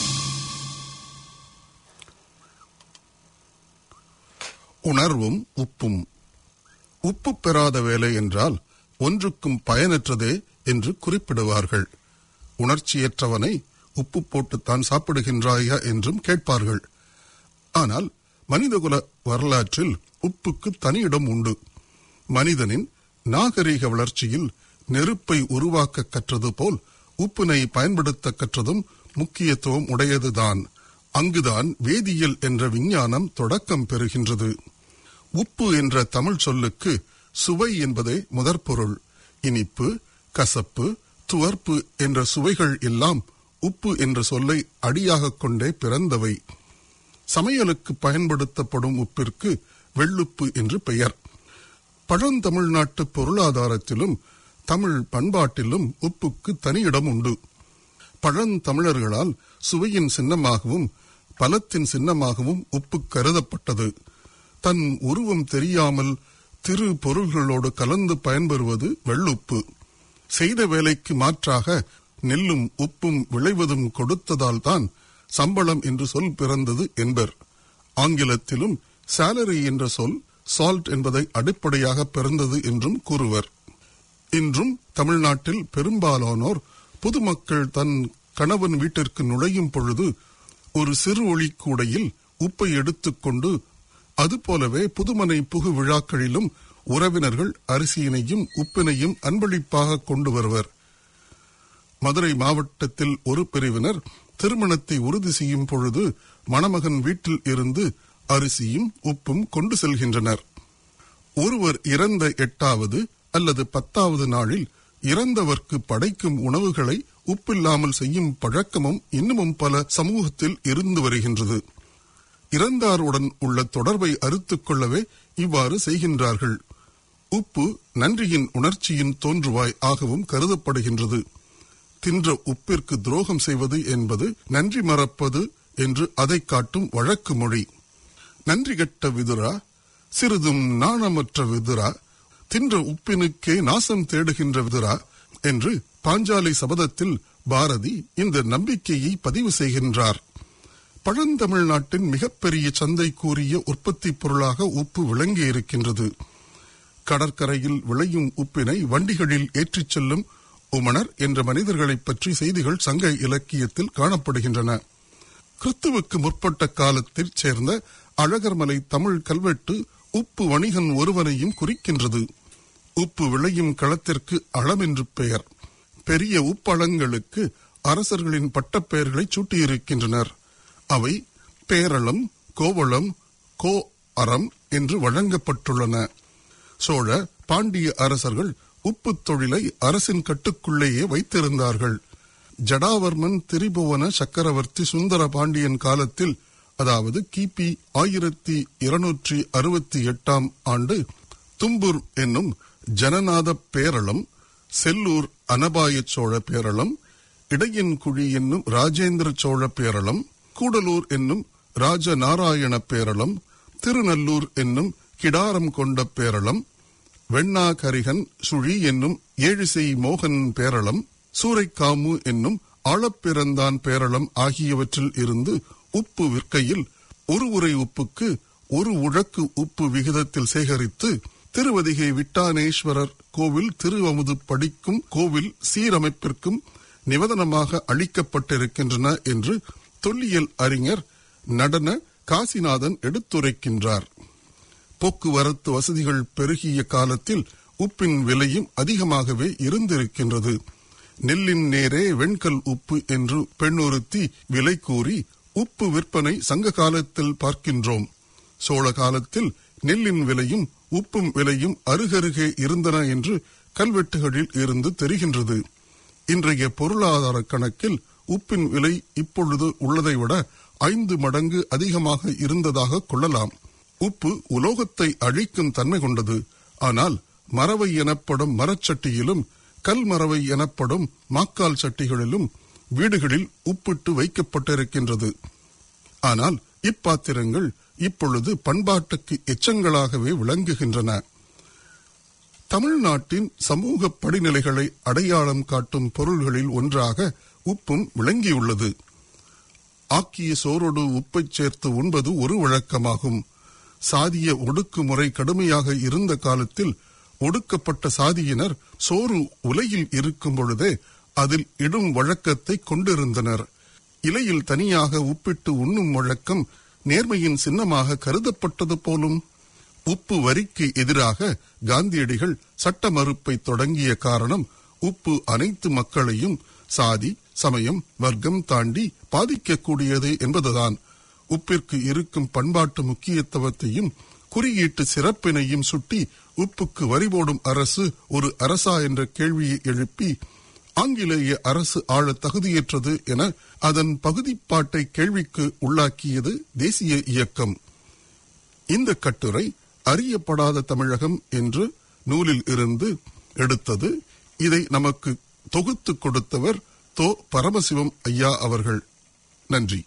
உணர்வும் உப்பும். உப்பு பெறாத வேலை என்றால் ஒன்றுக்கும் பயனற்றதே என்று குறிப்பிடுவார்கள். உணர்ச்சியற்றவனை உப்பு போட்டுத்தான் சாப்பிடுகின்றாயா என்றும் கேட்பார்கள். ஆனால் மனிதகுல வரலாற்றில் உப்புக்கு தனியிடம் உண்டு. மனிதனின் நாகரிக வளர்ச்சியில் நெருப்பை உருவாக்க கற்றது போல் உப்பினை பயன்படுத்த கற்றதும் முக்கியத்துவம் உடையதுதான். அங்குதான் வேதியியல் என்ற விஞ்ஞானம் தொடக்கம் பெறுகின்றது. உப்பு என்ற தமிழ் சொல்லுக்கு சுவை என்பதே முதற்பொருள். இனிப்பு, கசப்பு, துவர்ப்பு என்ற சுவைகள் எல்லாம் உப்பு என்ற சொல்லை அடியாக கொண்டே பிறந்தவை. சமையலுக்கு பயன்படுத்தப்படும் உப்பிற்கு வெள்ளுப்பு என்று பெயர். பழந்தமிழ்நாட்டு பொருளாதாரத்திலும் தமிழ் பண்பாட்டிலும் உப்புக்கு தனியிடம் உண்டு. பழந்தமிழர்களால் சுவையின் சின்னமாகவும் பலத்தின் சின்னமாகவும் உப்பு கருதப்பட்டது. தன் உருவம் தெரியாமல் திரு பொருள்களோடு கலந்து பயன்பெறுவது வெள்ளுப்பு. செய்த வேலைக்கு மாற்றாக நெல்லும் உப்பும் விளைவதும் கொடுத்ததால் தான் சம்பளம் என்று சொல் பிறந்தது என்பர். ஆங்கிலத்திலும் சாலரி என்ற சொல் சால்ட் என்பதை அடிப்படையாக பிறந்தது என்றும் கூறுவர். இன்றும் தமிழ்நாட்டில் பெரும்பாலானோர் பொதுமக்கள் தன் கணவன் வீட்டிற்கு நுழையும் பொழுது ஒரு சிறு ஒளி கூடையில் உப்பை எடுத்துக்கொண்டு, அதுபோலவே புதுமனை புகு விழாக்களிலும் உறவினர்கள் அரிசியினையும் உப்பினையும் அன்பளிப்பாக கொண்டு வருவர். மதுரை மாவட்டத்தில் ஒரு பிரிவினர் திருமணத்தை உறுதி செய்யும் பொழுது மணமகன் வீட்டில் இருந்து அரிசியும் உப்பும் கொண்டு செல்கின்றனர். ஒருவர் இறந்த 8வது அல்லது 10வது நாளில் இறந்தவர்க்கு படைக்கும் உணவுகளை உப்பில்லாமல் செய்யும் பழக்கமும் இன்னமும் பல சமூகத்தில் இருந்து வருகின்றது. இறந்தாருடன் உள்ள தொடர்பை அறுத்துக் கொள்ளவே இவ்வாறு செய்கின்றார்கள். உப்பு நன்றியின் உணர்ச்சியின் தோன்றுவாய் ஆகவும் கருதப்படுகின்றது. தின்ற உப்பிற்கு துரோகம் செய்வது என்பது நன்றி மறப்பது என்று அதை காட்டும் வழக்கு மொழி. நன்றி கெட்ட விதுரா, சிறிதும் நாணமற்ற விதுரா, தின்ற உப்பினுக்கே நாசம் தேடுகின்ற விதுரா என்று பாஞ்சாலை சபதத்தில் பாரதி இந்த நம்பிக்கையை பதிவு செய்கின்றார். பழந்தமிழ்நாட்டின் மிகப்பெரிய சந்தை கூறிய உற்பத்தி பொருளாக உப்பு விளங்கி இருக்கின்றது. கடற்கரையில் விளையும் உப்பினை வண்டிகளில் ஏற்றிச் செல்லும் உமணர் என்ற மனிதர்களைப் பற்றி செய்திகள் சங்க இலக்கியத்தில் காணப்படுகின்றன. கிறிஸ்துவுக்கு முற்பட்ட காலத்தில் சேர்ந்த அழகர்மலை தமிழ் கல்வெட்டு உப்பு வணிகன் ஒருவனையும் குறிக்கின்றது. உப்பு விளையும் களத்திற்கு அளம் என்று பெயர். பெரிய உப்பளங்களுக்கு அரசர்களின் பட்டப்பெயர்களை சூட்டியிருக்கின்றனர். அவை பேரளம், கோவளம், கோ அறம் என்று வழங்கப்பட்டுள்ளன. சோழ பாண்டிய அரசர்கள் உப்பு தொழிலை அரசின் கட்டுக்குள்ளேயே வைத்திருந்தார்கள். ஜடாவர்மன் திரிபுவன சக்கரவர்த்தி சுந்தர பாண்டியன் காலத்தில், அதாவது கிபி 1268 ஆண்டு, தும்பூர் என்னும் ஜனநாத பேரளம், செல்லூர் அனபாய சோழ பேரளம், இடையன்குழி என்னும் ராஜேந்திர சோழ பேரளம், கூடலூர் என்னும் ராஜநாராயண பேரளம், திருநல்லூர் என்னும் கிடாரம் கொண்ட பேரளம், வெண்ணாகரிகன் சுழி என்னும் ஏழிசை மோகன் பேரளம், சூறைக்காமு என்னும் ஆழப்பிறந்தான் பேரளம் ஆகியவற்றில் இருந்து உப்பு விற்கையில் ஒரு உரை உப்புக்கு ஒரு உழக்கு உப்பு விகிதத்தில் சேகரித்து திருவதிகை விட்டானேஸ்வரர் கோவில் திருவமுது படிக்கும் கோவில் சீரமைப்பிற்கும் நிவதனமாக அளிக்கப்பட்டிருக்கின்றன என்று தொல்லியல் அறிஞர் நடன காசிநாதன் எடுத்துரைக்கின்றார். போக்குவரத்து வசதிகள் பெருகிய காலத்தில் உப்பின் விலையும் அதிகமாகவே இருந்திருக்கின்றது. நெல்லின் நேரே வெண்கல் உப்பு என்று பெண்ணொருத்தி விலை கூறி உப்பு விற்பனை சங்க காலத்தில் பார்க்கின்றோம். சோழ காலத்தில் நெல்லின் விலையும் உப்பும் விலையும் அருகருகே இருந்தன என்று கல்வெட்டுகளில் இருந்து தெரிகின்றது. இன்றைய பொருளாதார கணக்கில் உப்பின் விலை இப்பொழுது உள்ளதை விட 5 மடங்கு அதிகமாக இருந்ததாக கொள்ளலாம். உப்பு உலோகத்தை அழிக்கும் தன்மை கொண்டது. ஆனால் மரவை எனப்படும் மரச்சட்டியிலும் கல்மரவை எனப்படும் மாக்கால் சட்டிகளிலும் வீடுகளில் உப்பிட்டு வைக்கப்பட்டிருக்கின்றது. ஆனால் இப்பாத்திரங்கள் இப்பொழுது பண்பாட்டுக்கு எச்சங்களாகவே விளங்குகின்றன. தமிழ்நாட்டின் சமூக படிநிலைகளை அடையாளம் காட்டும் பொருள்களில் ஒன்றாக உப்பும் விளங்கியுள்ளது. ஆக்கிய சோரோடு உப்பை சேர்த்து உண்பது ஒரு வழக்கமாகும். சாதிய ஒடுக்குமுறை கடுமையாக இருந்த காலத்தில் ஒடுக்கப்பட்ட சாதியினர் சோறு உலையில் இருக்கும் பொழுதே அதில் இடும் வழக்கத்தை கொண்டிருந்தனர். இலையில் தனியாக உப்பிட்டு உண்ணும் வழக்கம் நேர்மையின் சின்னமாக கருதப்பட்டது போலும். உப்பு வரிக்கு எதிராக காந்தியடிகள் சட்ட மறுப்பை தொடங்கிய காரணம் உப்பு அனைத்து மக்களையும் சாதி சமயம் வர்க்கம் தாண்டி பாதிக்கக்கூடியது என்பதுதான். உப்பிற்கு இருக்கும் பண்பாட்டு முக்கியத்துவத்தையும் குறியீட்டு சிறப்பினையும் சுட்டி உப்புக்கு வரி போடும் அரசு ஒரு அரசா என்ற கேள்வியை எழுப்பி ஆங்கிலேய அரசு ஆள தகுதியற்றது என அதன் பகுதிப்பாட்டை கேள்விக்கு உள்ளாக்கியது தேசிய இயக்கம். இந்த கட்டுரை அறியப்படாத தமிழகம் என்று நூலில் இருந்து எடுத்தது. இதை நமக்கு தொகுத்து கொடுத்தவர் தோ. பரமசிவம் ஐயா அவர்கள். நன்றி.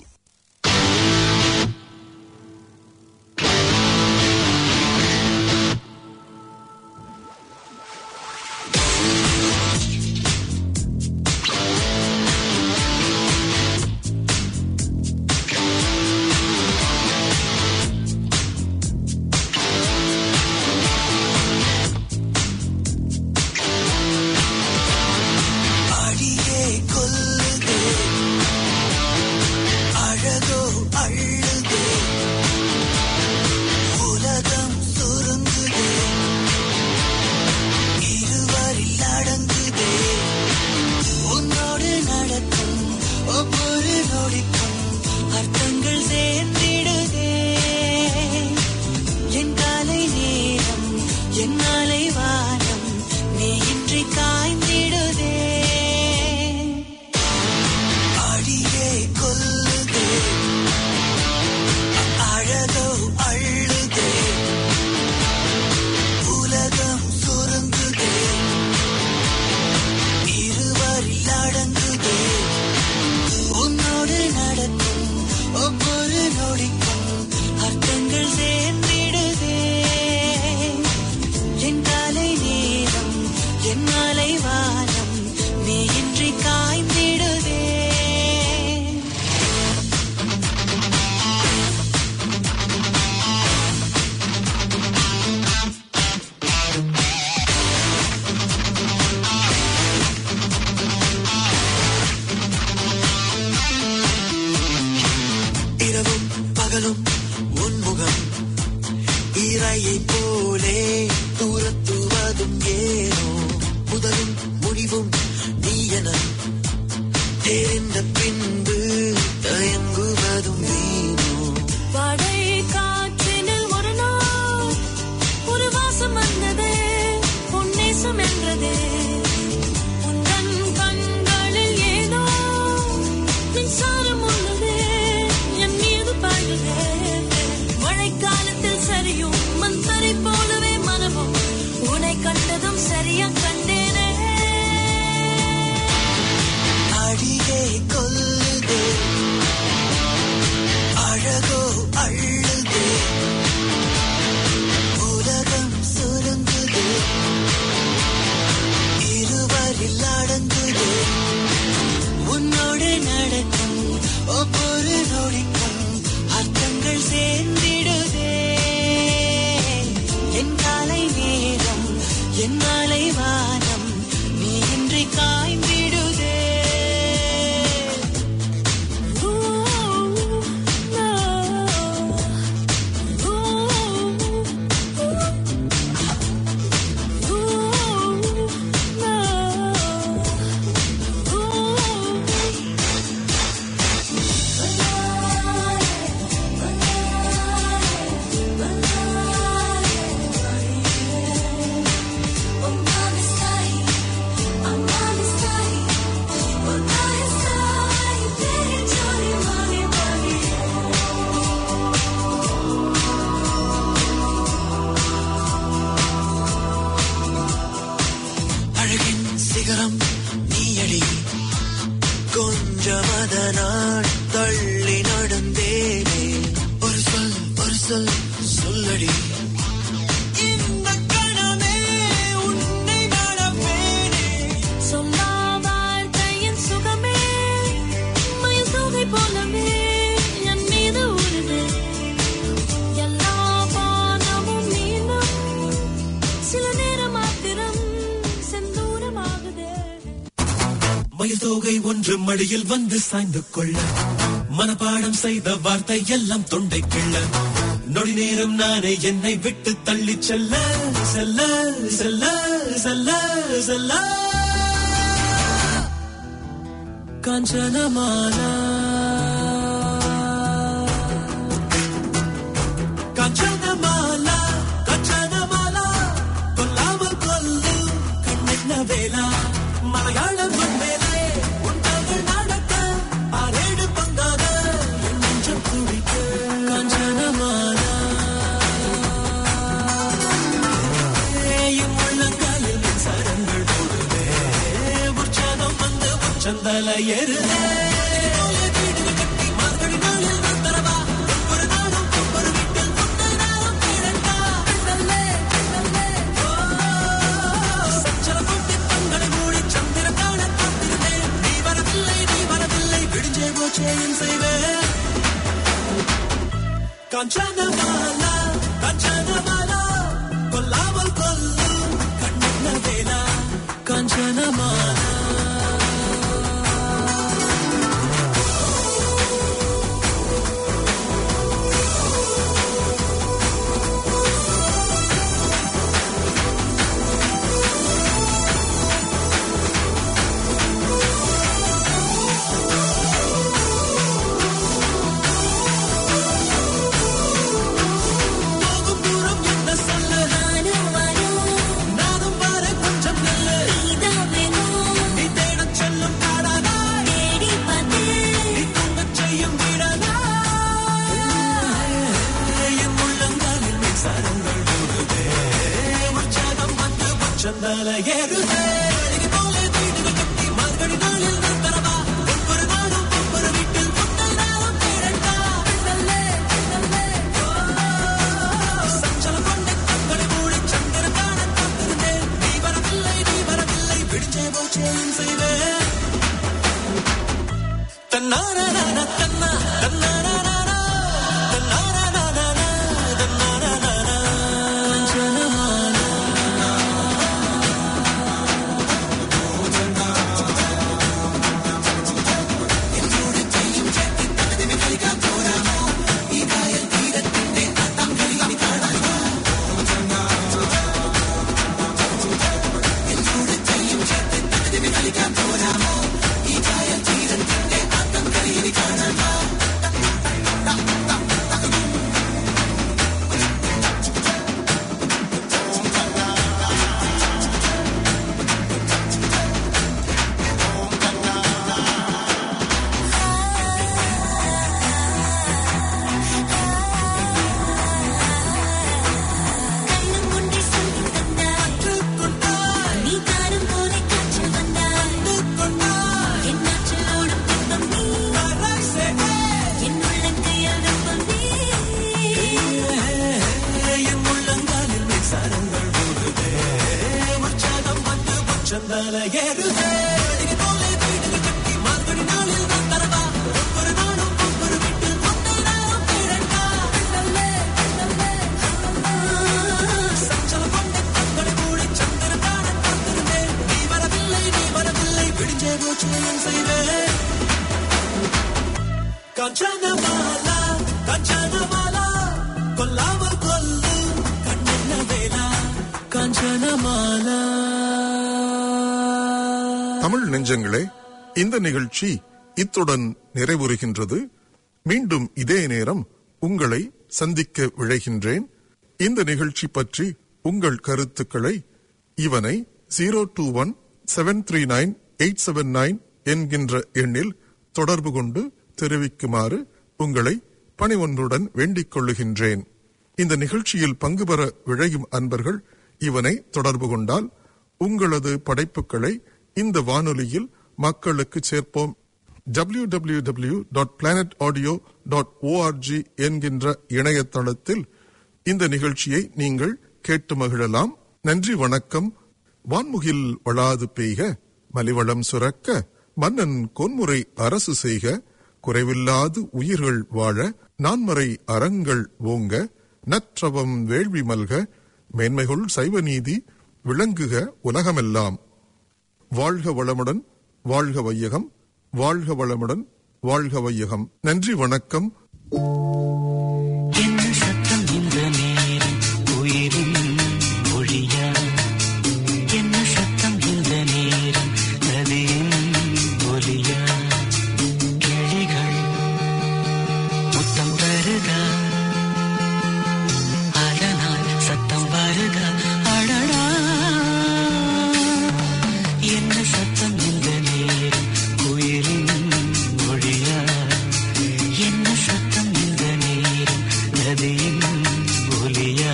என் மாலை வானம் நீ இன்றி காய்ந்திடுதே. நீயடி கொஞ்சம் அதனால் தள்ளி நடந்தேனே ஒரு சொல் சொல்லடி இந்த கணமே உன்னை நடப்பேனே சொல்லா வாழ்க்கையின் சுகமே மயில் தொகை போலவே என் மீது உருது எல்லா பானமும் மீண்டும் சில நேரம் மாத்திரம் செந்தூரமாகுதே மயில் தொகை ஒன்று மடியில் வந்து சாய்ந்து கொள்ள மனப்பாடம் செய்த வார்த்தை எல்லாம் தொண்டை கிள்ள நொடி நேரம் நானே என்னை விட்டு தள்ளி செல்ல செல்ல செல்ல செல்ல செல்ல காஞ்சனமாலா காஞ்சனமாலா காஞ்சனமாலா கொல்லாமல் கொல்லு கண்ணென்ன வேலா மலையாளம் மேலே உண்டகள் நடக்க ஆரேடு பங்காத என் நெஞ்சம் துடிக்க காஞ்சனமாலா என் உள்ளங்காலில் சரங்கள் போடுவே உற்சாகம் வந்து உச்சந்தலை ஏறுதே மார்கழி நாளில் நான் தரவா ஒவ்வொரு நாளும் ஒவ்வொரு வீட்டில் முந்தை நாளும் கிழக்கா சச்சர போட்டு தங்களை மூடி சந்திர காண காத்திருந்தேன் நீ வரவில்லை விடிஞ்சே போச்சே என் செய்வேன் காஞ்சனமாலா காஞ்சனமாலா கொல்லாமல் கொல்லு கண்ணென்ன வேலா காஞ்சனமாலா போகும் தூரம் என்ன சொல்ல நானும் வர கொஞ்சம் நல்ல நீ தேடச் செல்லும் காடாதா நீ தூங்கச் செய்யும் வீடாதா என் உள்ளங்காலில் மின்சாரங்கள் ஓடுதே உற்சாகம் வந்து உச்சந்தலை ஏறுதே அழகி போல வீடுகள் கட்டி மார்கழி நாளில் நான் தரவா ஒவ்வொரு நாளும் ஒவ்வொரு வீட்டில் முந்தை நாளும் கிழக்கா சஞ்சலம் கொண்ட கண்களை மூடி சந்திர காண காத்திருந்தேன் நீ வரவில்லை விடிஞ்சே போச்சே என் செய்வேன் தன்னாரானா தன்னா தன்னாரானா தன்னாரானா தன்னாரானா காஞ்சனமாலா கண்ணும் கொண்டே சொல்லி தந்தாய் நீ காரும் போல காற்றில் வந்தாய் என் நாற்றலோடும் பின்பம் நீ என் உள்ளங்கையில் வெப்பம் நீ என் உள்ளங்காலில் மின்சாரங்கள் ஓடுதே உற்சாகம் வந்து உச்சந்தலை ஏறுதே அழகி போல வீடுகள் கட்டி மார்கழி நாளில் நான் தரவா ஒவ்வொரு நாளும் ஒவ்வொரு வீட்டில் முந்தை நாளும் கிழக்கா சஞ்சலம் கொண்ட கண்களை மூடி சந்திர காண காத்திருந்தேன் நீ வரவில்லை விடிஞ்சே போச்சே என் செய்வேன் காஞ்சனமாலா காஞ்சனமாலா கொல்லாமல் கொல்லு கண்ணென்ன வேலா காஞ்சனமாலா தமிழ் நெஞ்சங்களே, இந்த நிகழ்ச்சி இத்துடன் நிறைவுறுகின்றது. மீண்டும் இதே நேரம் உங்களை சந்திக்க விழைகின்றேன். இந்த நிகழ்ச்சி பற்றி உங்கள் கருத்துக்களை இவனை 021-739-879 என்கின்ற எண்ணில் தொடர்பு கொண்டு தெரிவிக்குமாறு உங்களை பணிவொன்றுடன் வேண்டிக் கொள்ளுகின்றேன். இந்த நிகழ்ச்சியில் பங்கு பெற விழையும் அன்பர்கள் இவனை தொடர்பு கொண்டால் உங்களது படைப்புகளை இந்த வானொலியில் மக்களுக்கு சேர்ப்போம். www.planetaudio.org என்கின்ற இணையதளத்தில் இந்த நிகழ்ச்சியை நீங்கள் கேட்டு மகிழலாம். நன்றி, வணக்கம். வான்முகில் வளாது பெய்க, மலிவளம் சுரக்க, மன்னன் கொன்முறை அரசு செய்க, குறைவில்லாது உயிர்கள் வாழ, நான்மறை அறங்கள் ஓங்க, நற்றவம் வேள்வி மல்க, மேன்மைகள் சைவ நீதி விளங்குக உலகமெல்லாம். வாழ்க வளமுடன், வாழ்க வையகம், வாழ்க வளமுடன், வாழ்க வையகம். நன்றி, வணக்கம். என்ன சத்தம் இந்த நேரம் உயிரின் மொழியா? என்ன சத்தம் இந்த நேரம் நதியின் ஒலியா? கிளிகள் முத்தம் தருதா, அதனால் சத்தம் வருதா? அடடா, என்ன சத்தம் இந்த நேரம் குயிலின் மொழியா? என்ன சத்தம் இந்த நேரம் நதியின் ஒலியா?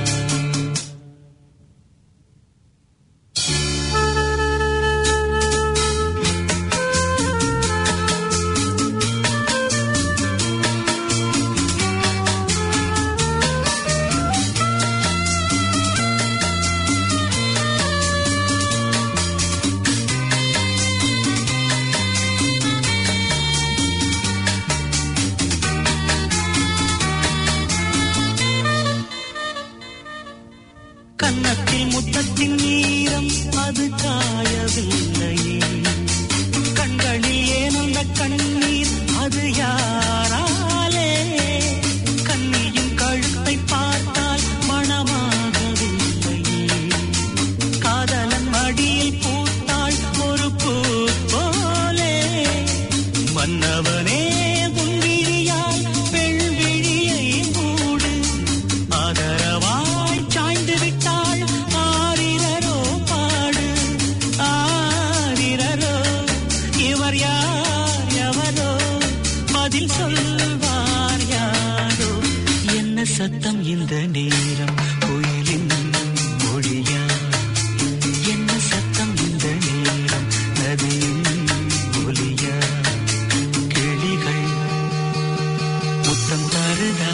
கன்னத்தில் முத்தத்தின் ஈரம் அது காயவில்லையே, கண்களில் ஏனந்த கண்ணீர் அது யாராலே? கண்ணியின் கழுத்தை பார்த்தால் மணமாகவில்லையே, காதலன் மடியில் பூத்தாள் ஒரு பூ போலே. மன்னவனே உன் விழியால் பெண் விழியை மூடு, ஆதரவாய் சாய்ந்து விட்டாள் ஆரிரரோ பாடு. ஆரிரரோ, இவர் யார் எவரோ, பதில் சொல்வார் யாரோ? என்ன சத்தம் இந்த நேரம் குயிலின் மொழியா? என்ன சத்தம் இந்த நேரம் நதியின் ஒலியா? கிளிகள் முத்தம் தருதா,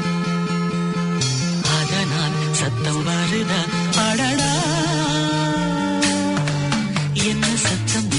அதனால் சத்தம் வருதா? அடடா, என்ன சத்தம்